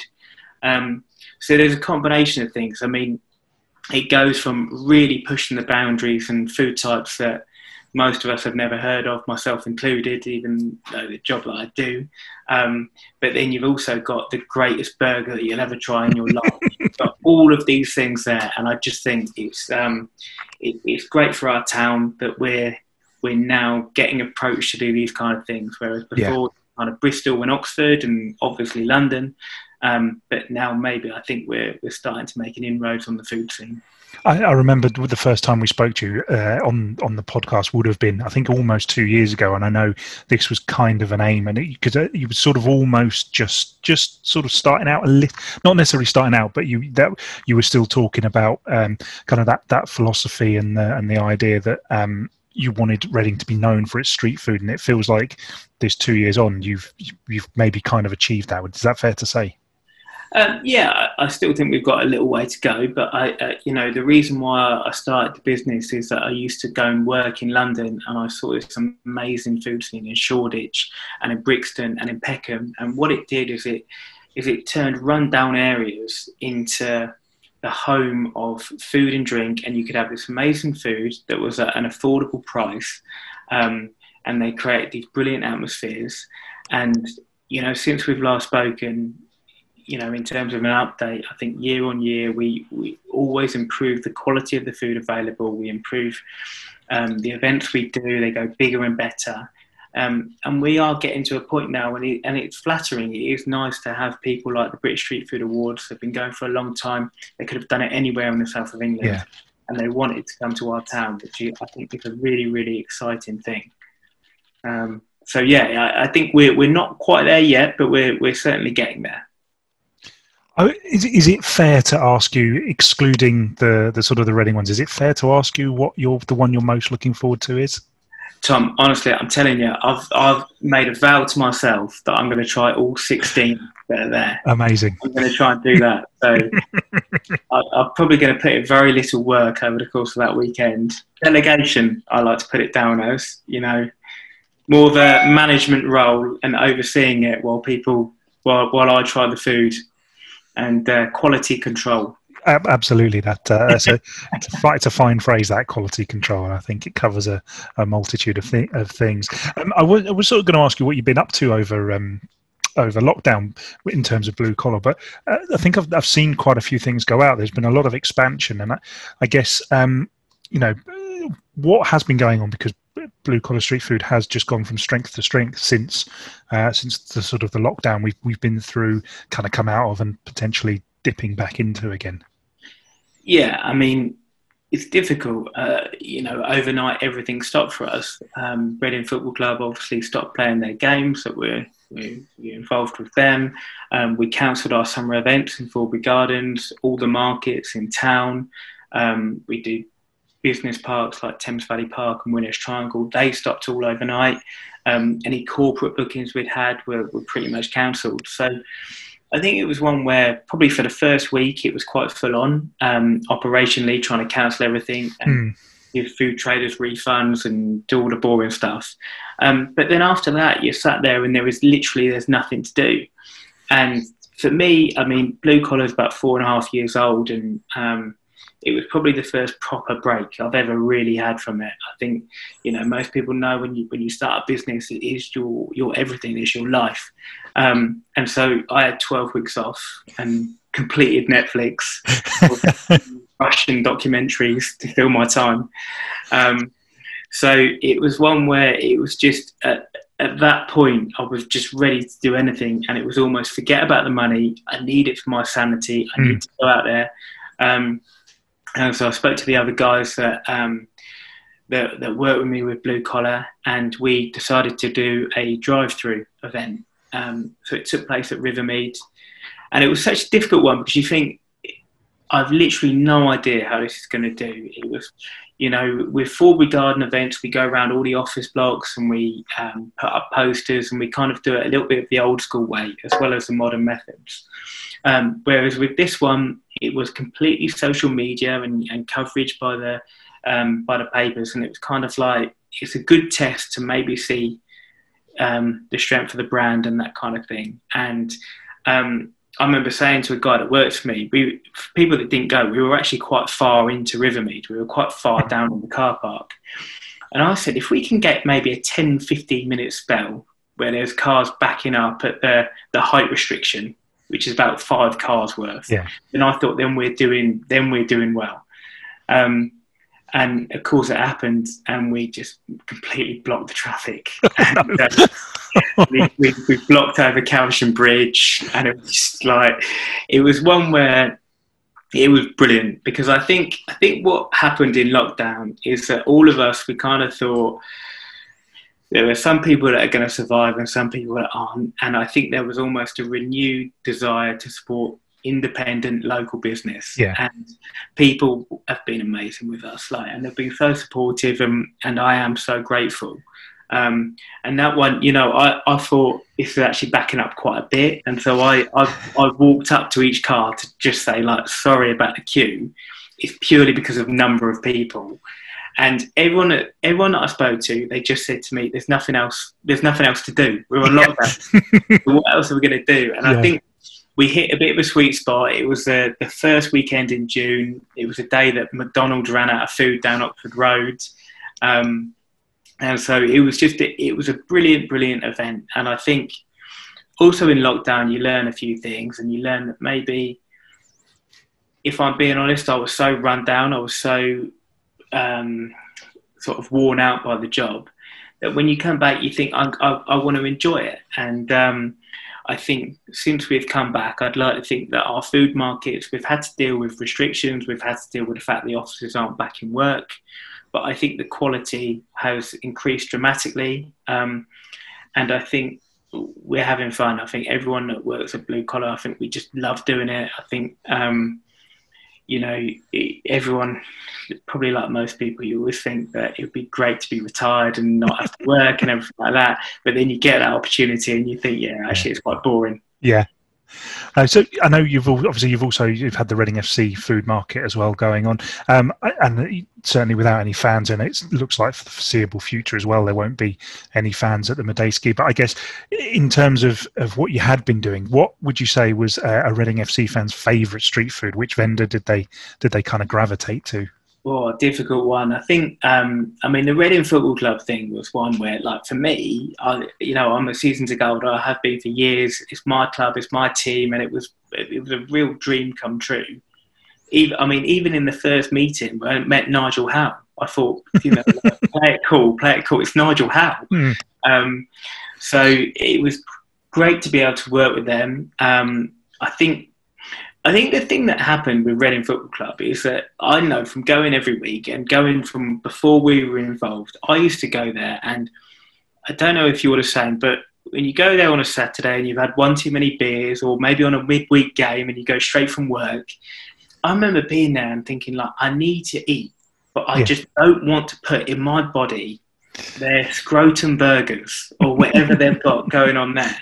Um, so there's a combination of things. I mean, it goes from really pushing the boundaries and food types that most of us have never heard of, myself included, even though the job that I do. Um, but then you've also got the greatest burger that you'll ever try in your life. You've got all of these things there, and I just think it's um, it, it's great for our town that we're we're now getting approached to do these kind of things, whereas before yeah. kind of Bristol and Oxford and obviously London. Um, but now maybe I think we're we're starting to make an inroads on the food scene. I, I remember the first time we spoke to you uh, on on the podcast would have been, I think, almost two years ago, and I know this was kind of an aim, and because you were sort of almost just just sort of starting out a little, not necessarily starting out, but you that you were still talking about um, kind of that that philosophy and the and the idea that um, you wanted Reading to be known for its street food, and it feels like this two years on, you've you've maybe kind of achieved that. Is that fair to say? Um, yeah, I still think we've got a little way to go, but I, uh, you know, the reason why I started the business is that I used to go and work in London, and I saw this amazing food scene in Shoreditch and in Brixton and in Peckham, and what it did is it is it turned rundown areas into the home of food and drink, and you could have this amazing food that was at an affordable price, um, and they create these brilliant atmospheres. And you know, since we've last spoken, you know, in terms of an update, I think year on year, we, we always improve the quality of the food available. We improve um, the events we do. They go bigger and better. Um, and we are getting to a point now, and, it, and it's flattering. It is nice to have people like the British Street Food Awards. They've been going for a long time. They could have done it anywhere in the south of England. Yeah. And they wanted to come to our town, which I think is a really, really exciting thing. Um, so, yeah, I, I think we're, we're not quite there yet, but we're, we're certainly getting there. Oh, is, is it fair to ask you, excluding the, the sort of the Reading ones, is it fair to ask you what you're, the one you're most looking forward to is? Tom, honestly, I'm telling you, I've I've made a vow to myself that I'm going to try all sixteen that are there. Amazing. I'm going to try and do that. So I, I'm probably going to put in very little work over the course of that weekend. Delegation, I like to put it down as, you know, more of a management role and overseeing it while people, while while I try the food. and uh, quality control. Absolutely, that uh, that's a, it's, a fi- it's a fine phrase, that quality control, and I think it covers a, a multitude of, th- of things. Um, I, w- I was sort of going to ask you what you've been up to over um, over lockdown in terms of blue collar, but uh, I think I've, I've seen quite a few things go out. There's been a lot of expansion, and I, I guess um, you know what has been going on, because blue collar street food has just gone from strength to strength since uh, since the sort of the lockdown we've we've been through, kind of come out of, and potentially dipping back into again. Yeah, I mean, it's difficult. Uh, you know, overnight everything stopped for us. Um, Reading Football Club obviously stopped playing their games that we're, we're, we're involved with them. Um, we cancelled our summer events in Forbury Gardens, all the markets in town. Um, we do business parks like Thames Valley Park and Winners Triangle. They stopped all overnight. Um, any corporate bookings we'd had were, were pretty much cancelled. So I think it was one where probably for the first week it was quite full on, um, operationally trying to cancel everything and mm. give food traders refunds and do all the boring stuff. Um, but then after that, you sat there and there was literally, there's nothing to do. And for me, I mean, blue collar is about four and a half years old, and um, it was probably the first proper break I've ever really had from it. I think, you know, most people know when you when you start a business, it is your your everything, it's your life. Um, and so I had twelve weeks off and completed Netflix, Russian documentaries to fill my time. Um, so it was one where it was just, at, at that point, I was just ready to do anything, and it was almost forget about the money. I need it for my sanity. I mm. need to go out there. Um, and so I spoke to the other guys that, um, that, that work with me with blue collar, and we decided to do a drive-through event. Um, so it took place at Rivermead, and it was such a difficult one because you think, I've literally no idea how this is going to do. It was, you know, with Forbury Garden events, we go around all the office blocks and we um, put up posters, and we kind of do it a little bit of the old school way as well as the modern methods. Um, whereas with this one, it was completely social media and, and coverage by the um, by the papers, and it was kind of like, it's a good test to maybe see um, the strength of the brand and that kind of thing. And um, I remember saying to a guy that works for me, we, for people that didn't go, we were actually quite far into Rivermead. We were quite far down in the car park. And I said, if we can get maybe a ten, fifteen minute spell where there's cars backing up at the, the height restriction, which is about five cars worth, yeah. then I thought then we're doing, then we're doing well. Um, and of course it happened, and we just completely blocked the traffic. And, uh, we, we, we blocked over Calversham Bridge, and it was just like, it was one where it was brilliant, because I think I think what happened in lockdown is that all of us, we kind of thought there are some people that are going to survive and some people that aren't, and I think there was almost a renewed desire to support independent local business. Yeah. And people have been amazing with us, like, and they've been so supportive, and, and I am so grateful. Um, and that one, you know, I, I thought this is actually backing up quite a bit. And so I, I, I walked up to each car to just say, like, sorry about the queue. It's purely because of number of people. And everyone, that, everyone that I spoke to, they just said to me, there's nothing else, there's nothing else to do. We're on lockdown. So what else are we going to do? And yeah. I think we hit a bit of a sweet spot. It was the, the first weekend in June. It was a day that McDonald's ran out of food down Oxford Road. Um, And so it was just, it was a brilliant, brilliant event. And I think also in lockdown, you learn a few things, and you learn that maybe, if I'm being honest, I was so run down, I was so um, sort of worn out by the job, that when you come back, you think, I, I, I want to enjoy it. And um, I think since we've come back, I'd like to think that our food markets, we've had to deal with restrictions, we've had to deal with the fact the offices aren't back in work. But I think the quality has increased dramatically. Um, and I think we're having fun. I think everyone that works at Blue Collar, I think we just love doing it. I think, um, you know, everyone, probably like most people, you always think that it would be great to be retired and not have to work and everything like that. But then you get that opportunity and you think, yeah, actually it's quite boring. Yeah. Uh, so I know you've al- obviously you've also you've had the Reading F C food market as well going on, um, and certainly without any fans in it, it looks like for the foreseeable future as well there won't be any fans at the Medeski. But I guess in terms of, of what you had been doing, what would you say was a, a Reading F C fan's favourite street food? Which vendor did they did they kind of gravitate to? Oh, difficult one. I think, um, I mean, the Reading Football Club thing was one where, like, for me, I, you know, I'm a season ticket holder. I have been for years. It's my club, it's my team, and it was it was a real dream come true. Even, I mean, even in the first meeting when I met Nigel Howe, I thought, you know, play it cool, play it cool. It's Nigel Howe. Mm. Um, so it was great to be able to work with them. Um, I think. I think the thing that happened with Reading Football Club is that I know from going every week and going from before we were involved, I used to go there, and I don't know if you're the same, but when you go there on a Saturday and you've had one too many beers, or maybe on a midweek game and you go straight from work, I remember being there and thinking, like, I need to eat, but I yeah. just don't want to put in my body their scrotum burgers or whatever they've got going on there.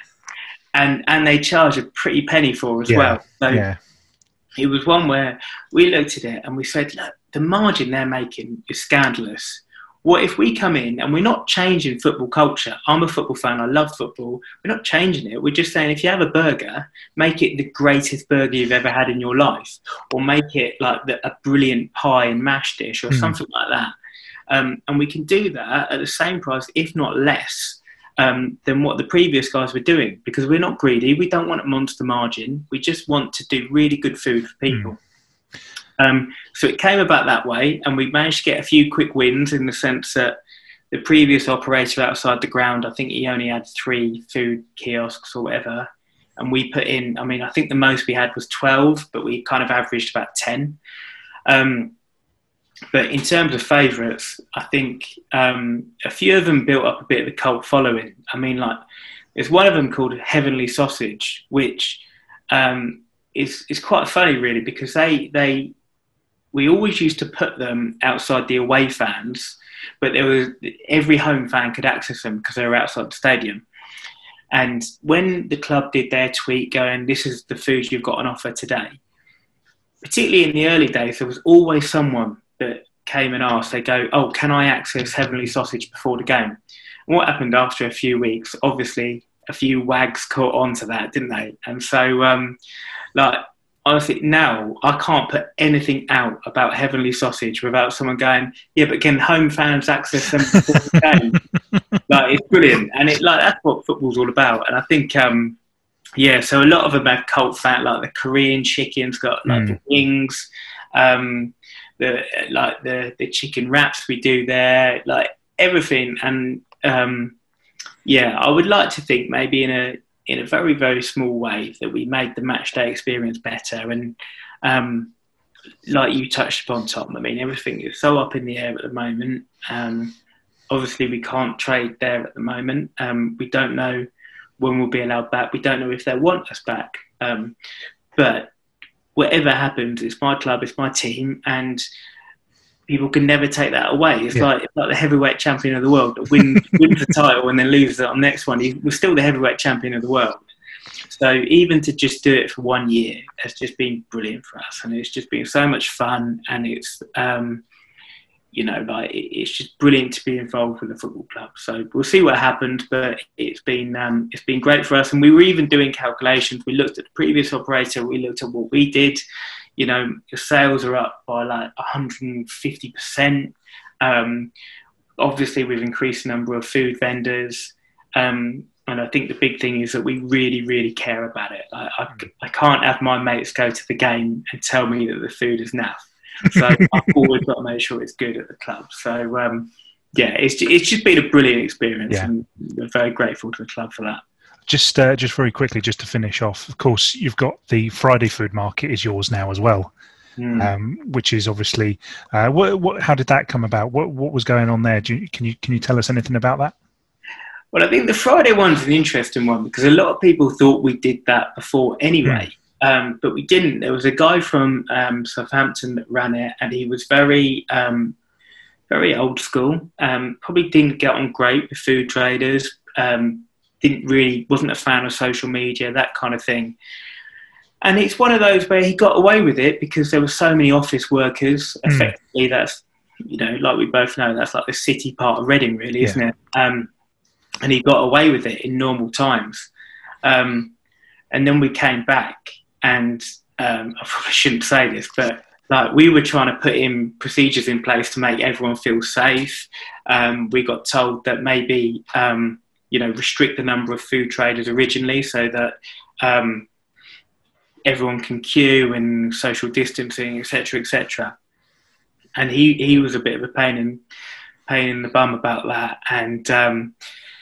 And and they charge a pretty penny for as yeah. well. So yeah. It was one where we looked at it and we said, look, the margin they're making is scandalous. What if we come in and we're not changing football culture? I'm a football fan. I love football. We're not changing it. We're just saying if you have a burger, make it the greatest burger you've ever had in your life, or make it like the, a brilliant pie and mash dish or mm. something like that. Um, and we can do that at the same price, if not less, Um, than what the previous guys were doing, because we're not greedy. We don't want a monster margin. We just want to do really good food for people. Mm. Um, so it came about that way, and we managed to get a few quick wins in the sense that the previous operator outside the ground, I think he only had three food kiosks or whatever, and we put in, I mean, I think the most we had was twelve, but we kind of averaged about ten. Um, But in terms of favourites, I think um, a few of them built up a bit of a cult following. I mean, like, there's one of them called Heavenly Sausage, which um, is is quite funny, really, because they they we always used to put them outside the away fans, but there was every home fan could access them because they were outside the stadium. And when the club did their tweet going, "This is the food you've got on offer today," particularly in the early days, there was always someone that came and asked, they go, "Oh, can I access Heavenly Sausage before the game?" And what happened after a few weeks, obviously a few wags caught on to that, didn't they? And so, um, like, honestly, now I can't put anything out about Heavenly Sausage without someone going, "Yeah, but can home fans access them before the game?" Like, it's brilliant. And it, like, that's what football's all about. And I think, um, yeah, so a lot of them have cult fan, like the Korean chicken's got like mm. the wings, um, the like the, the chicken wraps we do there, like everything. And um, yeah, I would like to think maybe in a in a very, very small way that we made the match day experience better. And um, like you touched upon, Tom, I mean, everything is so up in the air at the moment. Um, obviously, we can't trade there at the moment. Um, we don't know when we'll be allowed back. We don't know if they want us back. Um, but whatever happens, it's my club, it's my team, and people can never take that away. It's yeah. like it's like the heavyweight champion of the world that wins, wins the title and then loses it on the next one. We're still the heavyweight champion of the world. So even to just do it for one year has just been brilliant for us, and it's just been so much fun. And it's um, you know, like it's just brilliant to be involved with the football club. So we'll see what happens, but it's been um, it's been great for us. And we were even doing calculations. We looked at the previous operator. We looked at what we did. You know, your sales are up by like one hundred fifty percent. Um, obviously, we've increased the number of food vendors. Um, and I think the big thing is that we really, really care about it. I, I, I can't have my mates go to the game and tell me that the food is naff. So I've always got to make sure it's good at the club. So, um, yeah, it's, it's just been a brilliant experience. Yeah. And we're very grateful to the club for that. Just uh, just very quickly, just to finish off, of course, you've got the Friday food market is yours now as well, mm. um, which is obviously, uh, what, what, how did that come about? What what was going on there? Do you, can you can you tell us anything about that? Well, I think the Friday one's an interesting one because a lot of people thought we did that before anyway, mm. um, but we didn't. There was a guy from um, Southampton that ran it, and he was very, um, very old school. Um, probably didn't get on great with food traders. Um, didn't really, wasn't a fan of social media, that kind of thing. and it's one of those where he got away with it because there were so many office workers. Mm. Effectively, that's, you know, like we both know, that's like the city part of Reading, really, isn't yeah. it? Um, and he got away with it in normal times. Um, and then we came back, and um, I probably shouldn't say this, but like we were trying to put in procedures in place to make everyone feel safe. Um, we got told that maybe, um, you know, restrict the number of food traders originally so that um, everyone can queue and social distancing, et cetera, et cetera. And he, he was a bit of a pain in, pain in the bum about that. And um,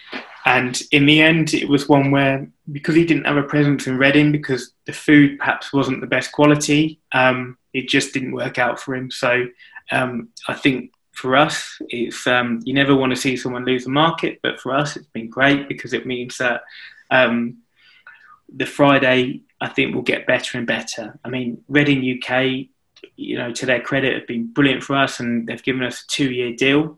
and in the end, it was one where, because he didn't have a presence in Reading, because the food perhaps wasn't the best quality, um, it just didn't work out for him. So um, I think for us, it's um, you never want to see someone lose the market, but for us, it's been great because it means that um, the Friday, I think, will get better and better. I mean, Reading U K, you know, to their credit, have been brilliant for us, and they've given us a two-year deal.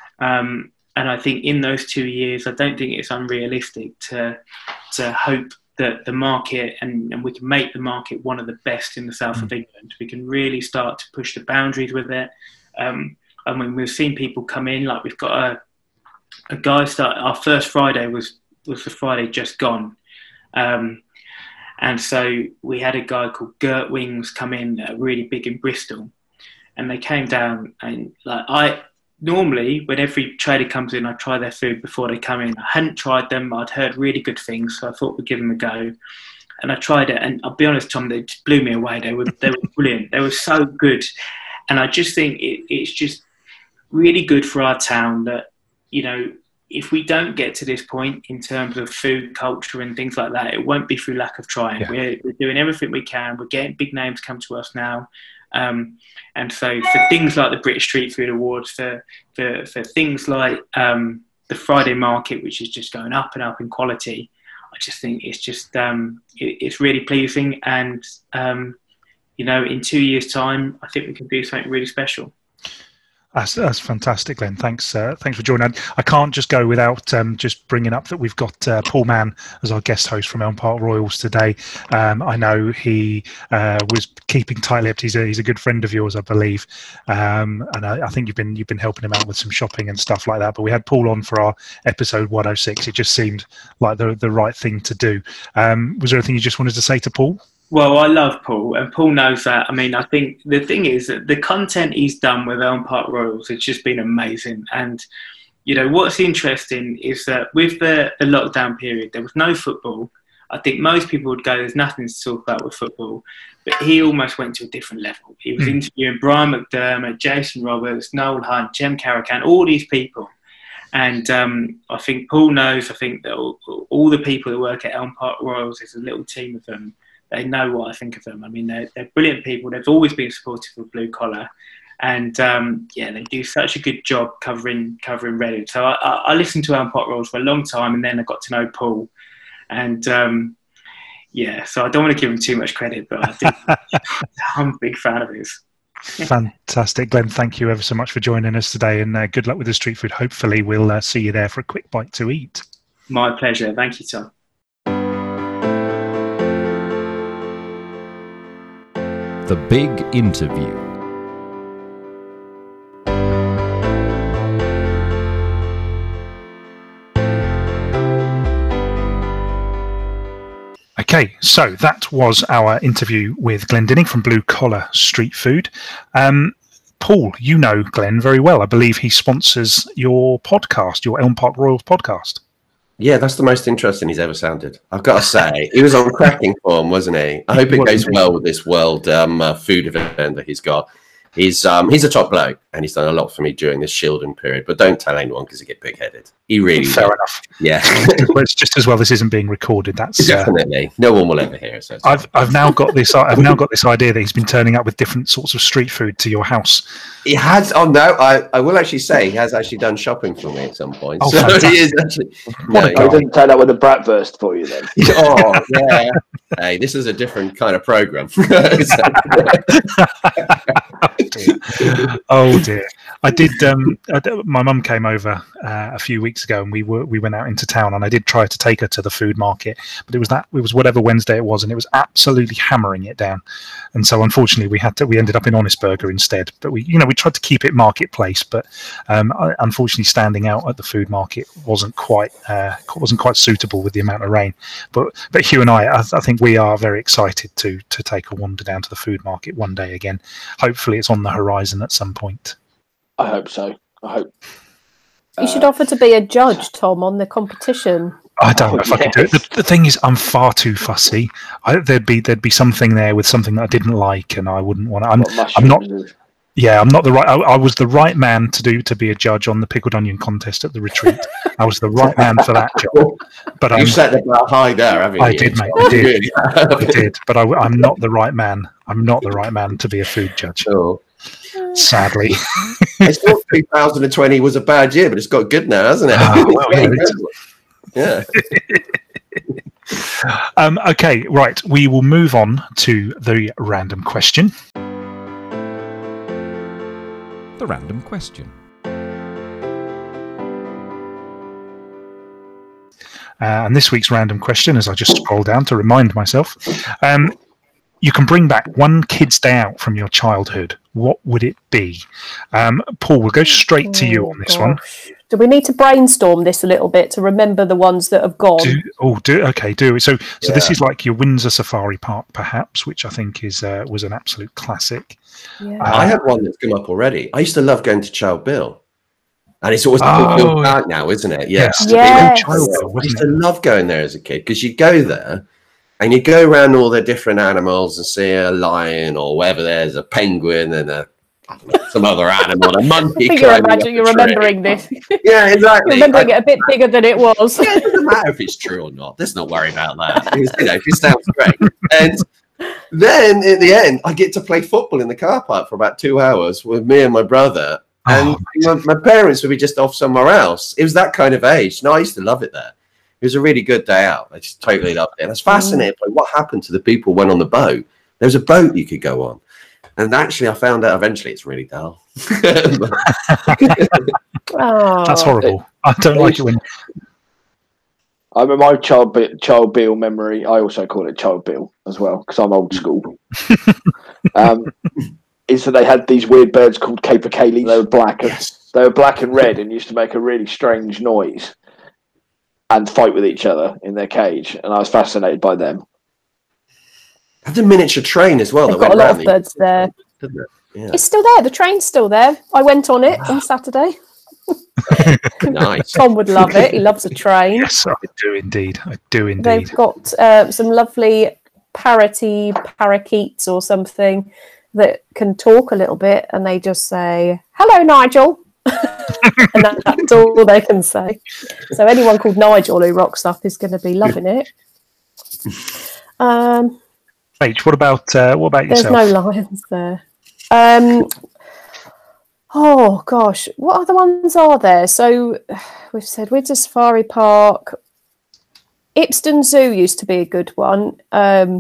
Um, and I think in those two years, I don't think it's unrealistic to to hope that the market, and, and we can make the market one of the best in the south mm. of England. We can really start to push the boundaries with it. Um, and when we've seen people come in, like we've got a, a guy start, our first Friday was, was the Friday just gone. Um, and so we had a guy called Gert Wings come in, uh, really big in Bristol. And they came down, and like I, normally, when every trader comes in, I try their food before they come in. I hadn't tried them. I'd heard really good things, so I thought we'd give them a go. And I tried it, and I'll be honest, Tom, they just blew me away. They were they were brilliant. They were so good. And I just think it, it's just really good for our town that, you know, if we don't get to this point in terms of food culture and things like that, it won't be through lack of trying. Yeah. We're, we're doing everything we can. We're getting big names come to us now. Um, and so for things like the British Street Food Awards, for for, for things like um, the Friday market, which is just going up and up in quality, I just think it's just um, it, it's really pleasing. And um, you know, in two years' time, I think we can do something really special. That's, that's fantastic, Glenn. Thanks, uh, thanks for joining. I can't just go without um, just bringing up that we've got uh, Paul Mann as our guest host from Elm Park Royals today. Um, I know he uh, was keeping tight-lipped. He's a he's a good friend of yours, I believe, um, and I, I think you've been you've been helping him out with some shopping and stuff like that. But we had Paul on for our episode one oh six. It just seemed like the the right thing to do. Um, was there anything you just wanted to say to Paul? Well, I love Paul, and Paul knows that. I mean, I think the thing is that the content he's done with Elm Park Royals, it's just been amazing. And, you know, what's interesting is that with the, the lockdown period, there was no football. I think most people would go, there's nothing to talk about with football. But he almost went to a different level. He was mm. interviewing Brian McDermott, Jason Roberts, Noel Hunt, Jem Caracan, all these people. And um, I think Paul knows, I think that all, all the people that work at Elm Park Royals, there's a little team of them. They know what I think of them. I mean, they're, they're brilliant people. They've always been supportive of Blue Collar. And, um, yeah, they do such a good job covering covering Reading. So I, I, I listened to Elm Park Royals for a long time, and then I got to know Paul. And, um, yeah, so I don't want to give him too much credit, but I think I'm a big fan of his. Fantastic. Glenn, thank you ever so much for joining us today, and uh, good luck with the street food. Hopefully we'll uh, see you there for a quick bite to eat. My pleasure. Thank you, Tom. The Big Interview. Okay, so that was our interview with Glenn Dinning from Blue Collar Street Food. Um, Paul, you know Glenn very well. I believe he sponsors your podcast, your Elm Park Royals podcast. Yeah, that's the most interesting he's ever sounded. I've got to say, he was on cracking form, wasn't he? I hope it goes well with this world um, uh, food event that he's got. He's um, he's a top bloke, and he's done a lot for me during this shielding period. But don't tell anyone because he get big-headed. He really fair will. enough. Yeah, well, it's just as well this isn't being recorded. That's definitely uh, no one will ever hear it. So I've I've now got this. I've now got this idea that he's been turning up with different sorts of street food to your house. He has. Oh no, I, I will actually say he has actually done shopping for me at some point. Oh, so fantastic. he is actually. No, he didn't turn up with a bratwurst for you then. Oh yeah. Hey, this is a different kind of program. Oh dear. Oh dear. I did. Um, I d- my mum came over uh, a few weeks ago, and we were we went out into town, and I did try to take her to the food market, but it was that it was whatever Wednesday it was, and it was absolutely hammering it down. And so, unfortunately, we had to. We ended up in Honest Burger instead. But we, you know, we tried to keep it marketplace, but um, unfortunately, standing out at the food market wasn't quite uh, wasn't quite suitable with the amount of rain. But but Hugh and I, I, I think we are very excited to to take a wander down to the food market one day again. Hopefully, it's on the horizon at some point. I hope so. I hope. You uh, should offer to be a judge, Tom, on the competition. I don't know if I can do it. The, the thing is, I'm far too fussy. I, there'd be there'd be something there with something that I didn't like, and I wouldn't want to. I'm, I'm not. Yeah, I'm not the right. I, I was the right man to do to be a judge on the pickled onion contest at the retreat. I was the right man for that job. But you I'm, set the bar high there, haven't you? I did, mate. I did. I did. But I, I'm not the right man. I'm not the right man to be a food judge. Sure. Sadly. I thought two thousand twenty was a bad year, but it's got good now, hasn't it? Oh, well, yeah. Yeah. um, okay, right. We will move on to the random question. The random question. Uh, and this week's random question, as I just scroll down to remind myself, um, you can bring back one kid's day out from your childhood. What would it be? Um, Paul, we'll go straight to you on this oh, one. Do we need to brainstorm this a little bit to remember the ones that have gone? Do, oh, do okay, do it. So, so Yeah. this is like your Windsor Safari Park, perhaps, which I think is uh, was an absolute classic. Yeah. Uh, I had one that's come up already. I used to love going to Child Bill. And it's always Oh, Bill Park now, isn't it? Yeah. Yes, Yes. Child Bill, I wasn't used it? to love going there as a kid because you'd go there and you go around all the different animals and see a lion or wherever there's a penguin and a some other animal, a monkey. I think you're, climbing up imagine, a you're tree. remembering this. Yeah, exactly. remembering I- it a bit bigger than it was. Yeah, it doesn't matter if it's true or not. Let's not worry about that. It's, you know, it sounds great. And then at the end, I get to play football in the car park for about two hours with me and my brother. And Oh, my, my parents would be just off somewhere else. It was that kind of age. No, I used to love it there. It was a really good day out. I just totally loved it. And I was fascinated by what happened to the people who went on the boat. There was a boat you could go on. And actually, I found out eventually it's really dull. Oh. That's horrible. I don't like it when. I mean, my child Bi- child Bill memory. I also call it Child Bill as well because I'm old school. um, is that they had these weird birds called capercaillies. They were black. And, Yes. They were black and red and used to make a really strange noise and fight with each other in their cage. And I was fascinated by them. Had the miniature train as well. They've that got a went lot round of the- birds there. didn't it? Yeah. It's still there. The train's still there. I went on it on Saturday. Nice. Tom would love it. He loves a train. Yes, I do indeed. I do indeed. They've got uh, some lovely parroty parakeets or something that can talk a little bit, and they just say, "Hello, Nigel," and that, that's all they can say. So anyone called Nigel who rocks up is going to be loving it. Um, H, what about uh, what about there's yourself? no lions there. Um, oh gosh, what other ones are there? So we've said Windsor Safari Park. Ipsden Zoo used to be a good one, um,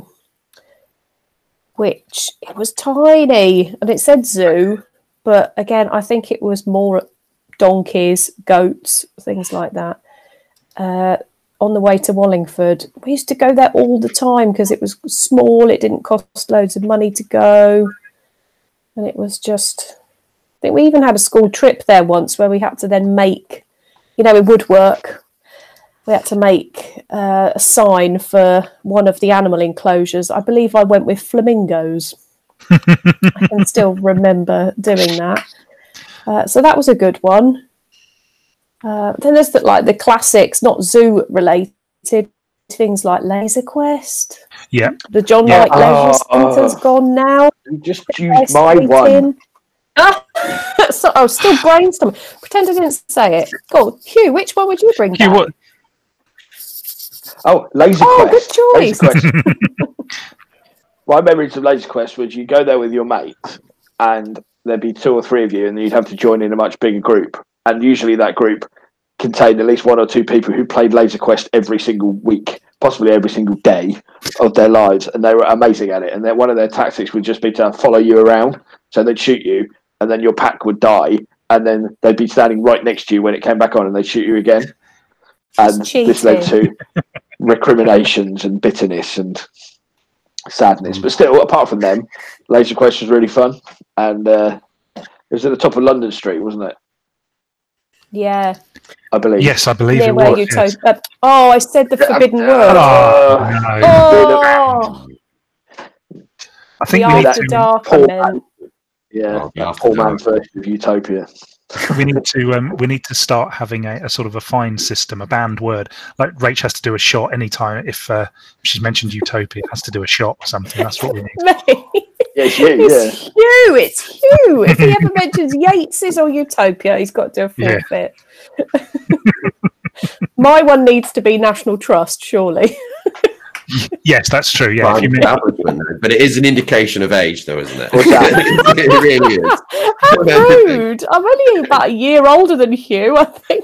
which it was tiny and it said zoo, but again, I think it was more donkeys, goats, things like that. Uh, on the way to Wallingford, we used to go there all the time because it was small. It didn't cost loads of money to go, and it was just. I think we even had a school trip there once where we had to then make, you know, in woodwork. We had to make uh, a sign for one of the animal enclosures. I believe I went with flamingos. I can still remember doing that. Uh, so that was a good one. Uh, then there's the, like the classics, not zoo related, things like Laser Quest. Yeah. The John Yeah. White Leisure Oh. Centre's gone now. You just used my one. So I was still brainstorming. Pretend I didn't say it. Go on, Hugh, which one would you bring Hugh, back? what? Oh, Laser Oh, Quest. good Laser choice. Quest. My memories of Laser Quest was you go there with your mates and there'd be two or three of you and you'd have to join in a much bigger group. And usually that group contained at least one or two people who played Laser Quest every single week, possibly every single day of their lives. And they were amazing at it. And then one of their tactics would just be to follow you around. So they'd shoot you and then your pack would die and then they'd be standing right next to you when it came back on, and they'd shoot you again. And this led to recriminations and bitterness and sadness. But still, apart from them, Laser Quest was really fun, and uh, it was at the top of London Street, wasn't it? Yeah. I believe. Yes, I believe Near it where was. you Yes. to- uh, oh, I said the forbidden word. Oh, no. Oh, I think the we need After to, Dark, Paul I meant. Yeah, Oh, the that After poor Dark. man's version of Utopia. we need to um, we need to start having a, a sort of a fine system, a banned word. Like Rach has to do a shot anytime if uh, she's mentioned Utopia, has to do a shot or something. That's what we need. Me. Yeah, it's you, It's yeah. Hugh, it's Hugh. If he ever mentions Yates's or Utopia, he's got to do a Yeah. forfeit. My one needs to be National Trust, surely. Yes, that's true. Yeah, Prime if you mean, establishment, though. But it is an indication of age, though, isn't it? What's that? It really is. How rude. I'm only about a year older than Hugh, I think.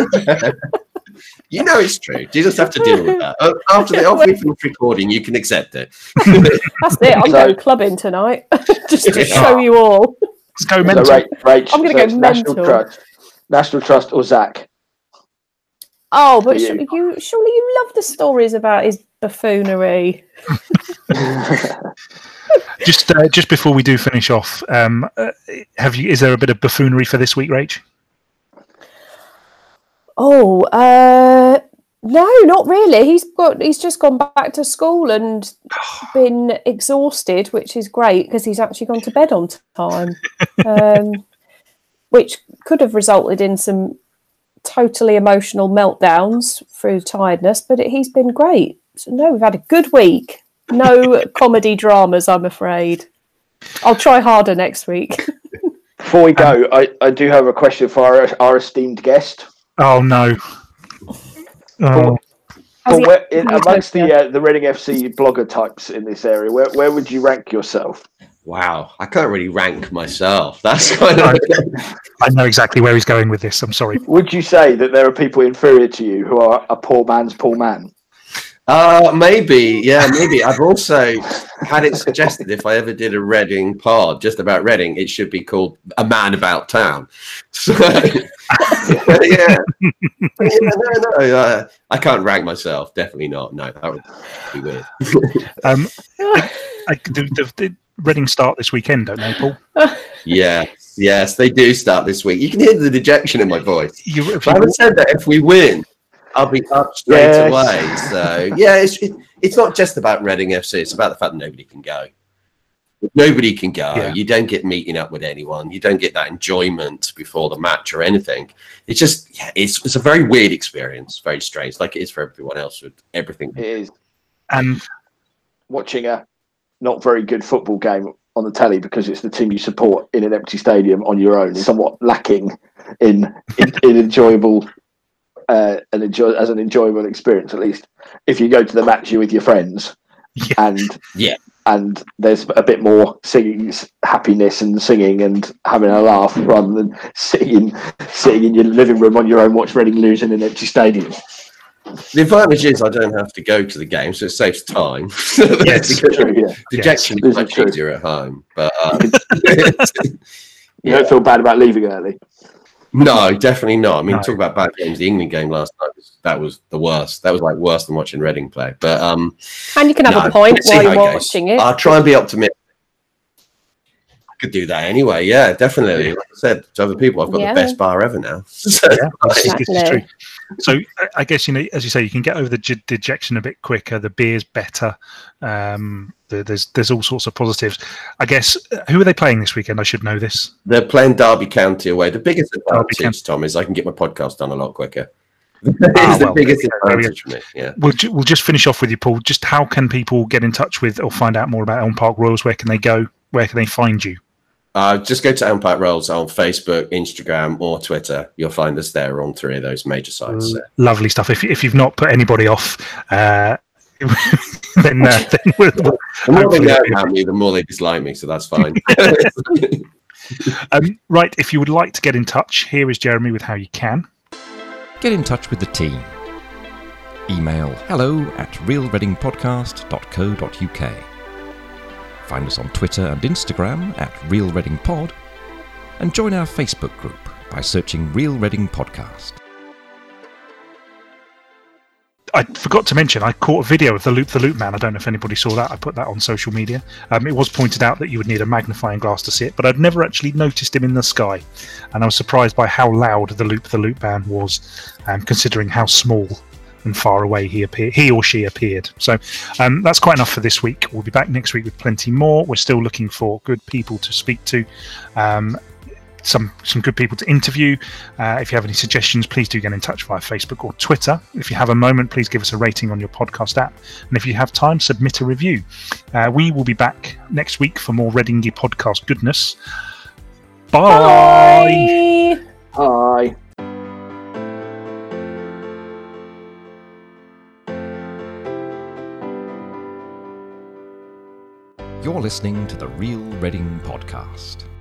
You know it's true. You just have to deal with that. Uh, After the after we finish recording, you can accept it. That's it. I'm So- going clubbing tonight, just to Yeah. show you all. let's go So, mental. Rach, Rach, I'm gonna so go it's National mental. Trust, National Trust or Zach? Oh, but For sh- you. you surely you love the stories about his buffoonery. Just uh, just before we do finish off, um, uh, have you? Is there a bit of buffoonery for this week, Rach? Oh, uh, no, not really. He's got. He's just gone back to school and been exhausted, which is great because he's actually gone to bed on time, um, which could have resulted in some totally emotional meltdowns through tiredness. But it, he's been great. So no, we've had a good week. No comedy dramas, I'm afraid. I'll try harder next week. Before we go, I, I do have a question for our, our esteemed guest. Oh no! Oh, Paul, he- where, in, amongst the Utopia? uh, the Reading F C blogger types in this area, where, where would you rank yourself? Wow, I can't really rank myself. That's kind of. I know exactly where he's going with this. I'm sorry. Would you say that there are people inferior to you who are a poor man's poor man? Uh, maybe, yeah, maybe. I've also had it suggested if I ever did a Reading pod just about Reading, it should be called A Man About Town. So, yeah. yeah, no, no, uh, I can't rank myself. Definitely not. No, that would be weird. Um, I, I, the, the, the Reading start this weekend, don't they, Paul? Yes, yes, they do start this week. You can hear the dejection in my voice. You, if But you, having said that, if we win, I'll be up straight Yes. away. So yeah, it's it, it's not just about Reading F C. It's about the fact that nobody can go. If nobody can go. Yeah. You don't get meeting up with anyone. You don't get that enjoyment before the match or anything. It's just yeah, it's it's a very weird experience. Very strange, like it is for everyone else with everything. It is and watching a not very good football game on the telly because it's the team you support in an empty stadium on your own is somewhat lacking in in, in enjoyable uh, an enjoy as an enjoyable experience. At least if you go to the match, you're with your friends, Yeah. and Yeah. and there's a bit more singing, happiness, and singing and having a laugh rather than sitting sitting in your living room on your own, watch Reading lose in an empty stadium. The advantage is I don't have to go to the game, so it saves time. Yes. True, yeah. Dejection Yes. is much True. easier at home, but um, You don't feel bad about leaving early. no, definitely not. I mean, No. talk about bad games. The England game last night was that was the worst. That was like worse than watching Reading play. But um, And you can have no, a point let's see while how you're it goes. watching it. I'll try and be optimistic. I could do that anyway. Yeah, definitely. Like I said to other people, I've got Yeah. the best bar ever now. So, yeah, this is, this is Exactly. true. So I- I guess you know, as you say, you can get over the ge- dejection a bit quicker. The beer's better. Um, the, there's there's all sorts of positives. I guess uh, who are they playing this weekend? I should know this. they're playing Derby County away. The biggest Derby advantage, County. Tom, is I can get my podcast done a lot quicker. Ah, It's the well, biggest there we go. advantage for me. Yeah. We'll ju- we'll just finish off with you, Paul. Just how can people get in touch with or find out more about Elm Park Royals? Where can they go? Where can they find you? Uh, just go to Empire Rolls on Facebook, Instagram, or Twitter. You'll find us there on three of those major sites. So. Lovely stuff. If if you've not put anybody off, uh, then uh, then we'll, we'll The more they hopefully know it'll be- about me, the more they dislike me, so that's fine. Um, right, if you would like to get in touch, here is Jeremy with how you can. Get in touch with the team. Email hello at real reading podcast dot co dot uk. Find us on Twitter and Instagram at Real Reading Pod, and join our Facebook group. by searching Real Reading Podcast. I forgot to mention, I caught a video of the Loop the Loop Man. I don't know if anybody saw that. I put that on social media. Um, it was pointed out that you would need a magnifying glass to see it, but I'd never actually noticed him in the sky. And I was surprised by how loud the Loop the Loop Man was, um, considering how small and far away he appeared, he or she appeared. So um, that's quite enough for this week. We'll be back next week with plenty more. We're still looking for good people to speak to. Um, Some some good people to interview. Uh, if you have any suggestions, please do get in touch via Facebook or Twitter. If you have a moment, please give us a rating on your podcast app. And if you have time, submit a review. Uh, we will be back next week for more Readingy podcast goodness. Bye. Bye. You're listening to the Real Reading Podcast.